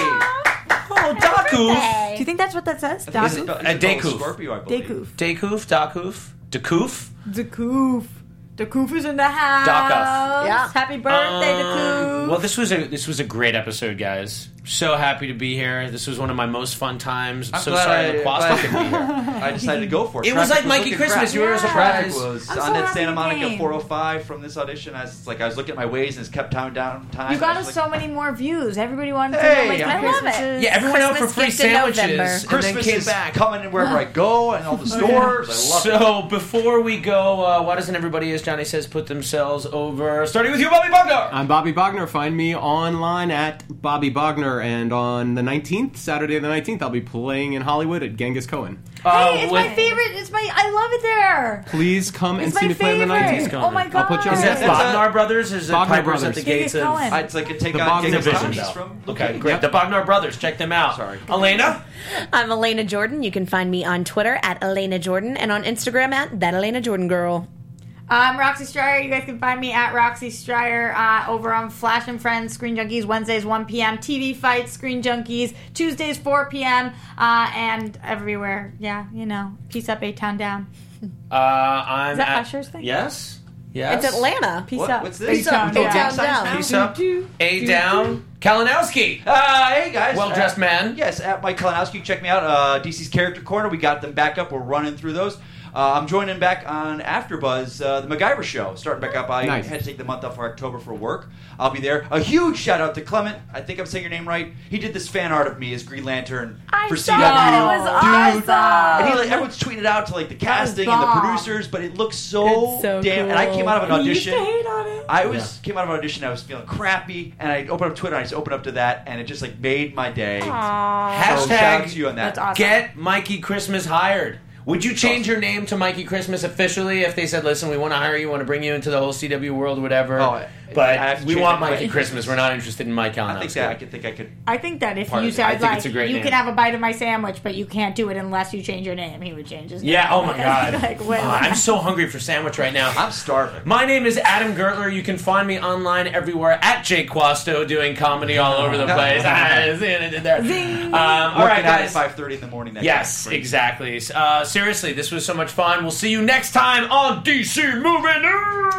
Oh, Dakoof. Do you think that's what that says? Is it, Dakoof. is it Uh, called Dakoof. Scorpio, I believe. Dakoof. Dakoof, Dakoof, Dakoof. Dakoof. Dakoof is in the house. Dakoff. Yeah. Happy birthday, Um, Dakoof. Well, this was a this was a great episode, guys. So happy to be here. This was one of my most fun times. I'm so glad sorry I, the Quasta glad couldn't be here. I decided to go for it. It was Traffic like Mikey looking Christmas. crap. You were a Traffic surprise. was I'm so on that happy Santa you Monica came. four oh five from this audition. I was like, I was looking at my Waze and it's kept counting down time. You got I us was so like, many more views. Everybody wanted to Hey, know like I the love it. Christmases. Yeah, everyone out for Christmas free gift in November. sandwiches, and Christmas then came is back. coming wherever I go and all the stores. I love it. So before we go, uh, why doesn't everybody, as Johnny says, put themselves over? Starting with you, Bobby Bogner. I'm Bobby Bogner. Find me online at Bobby Bogner. And on the nineteenth, Saturday the nineteenth, I'll be playing in Hollywood at Genghis Cohen. Uh, Hey, it's with- my favorite. It's my. I love it there. Please come and It's see my me play on the favorite. nineteenth. Oh my god. I'll put you on Is the that That's a- Bognar Brothers? Or is it Bognar Pipers Brothers. at the gates Genghis of? Cohen. I- It's like a take The on Bogner Genghis Brothers. Counties Division from Okay, Luke great. Yep. The Bognar Brothers. Check them out. Sorry. Elena? I'm Elena Jordan. You can find me on Twitter at Elena Jordan and on Instagram at That Elena Jordan Girl. I'm Roxy Stryer. You guys can find me at Roxy Stryer uh, over on Flash and Friends, Screen Junkies, Wednesdays one p.m. T V Fights, Screen Junkies, Tuesdays four p.m. Uh, and everywhere. Yeah, you know. Peace up, A-Town down. Uh, I'm Is that at, Usher's thing? Yes. Yes. It's Atlanta. Peace What? up. What's this? A-Town Oh, down. down, down. Peace up. A down. Kalinowski. Uh, hey guys, Well-dressed Uh, man. Yes, at Mike Kalinowski. Check me out. Uh, D C's Character Corner. We got them back up. We're running through those. Uh, I'm joining back on AfterBuzz, uh, the MacGyver show, starting back up. I Nice. had to take the month off for October for work. I'll be there. A huge shout out to Clement. I think I'm saying your name right. He did this fan art of me as Green Lantern I for saw C W. it. It was Dude. awesome. And he, like, everyone's tweeted out to like the That was casting and the bomb. producers, but it looks so, It's so damn. And I came out of an And you used audition. to hate on it. I was came out of an audition. I was feeling crappy, and I opened up Twitter. and I just opened up to that, and it just like made my day. So shout out Hashtag to you on that. That's awesome. Get Mikey Christmas hired. Would you change your name to Mikey Christmas officially if they said, "Listen, we want to hire you, want to bring you into the whole C W world, or whatever"? Oh, I- I but have to we change want it to Mikey Mikey Christmas. Christmas. We're not interested in Mike Kalinowski. I think that I could think I could. I think that if Part you of it. said I think like it's a great you name. can have a bite of my sandwich, but you can't do it unless you change your name, he would change his name. Yeah. Oh my God. like, wait, Oh, I'm so hungry for sandwich right now. I'm starving. My name is Adam Gertler. You can find me online everywhere at Jake Quasto doing comedy all over the place. Ah, there. Um, all right, Working out at guys. five thirty in the morning. That Yes, day. exactly. Uh, seriously, this was so much fun. We'll see you next time on D C Movie News.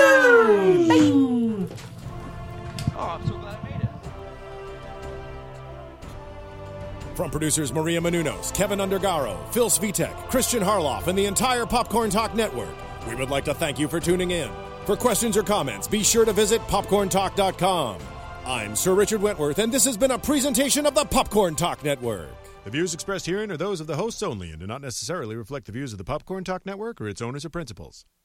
Woo! Oh, I'm so glad I made it. From producers Maria Menounos, Kevin Undergaro, Phil Svitek, Christian Harloff, and the entire Popcorn Talk Network, we would like to thank you for tuning in. For questions or comments, be sure to visit popcorn talk dot com. I'm Sir Richard Wentworth, and this has been a presentation of the Popcorn Talk Network. The views expressed herein are those of the hosts only and do not necessarily reflect the views of the Popcorn Talk Network or its owners or principals.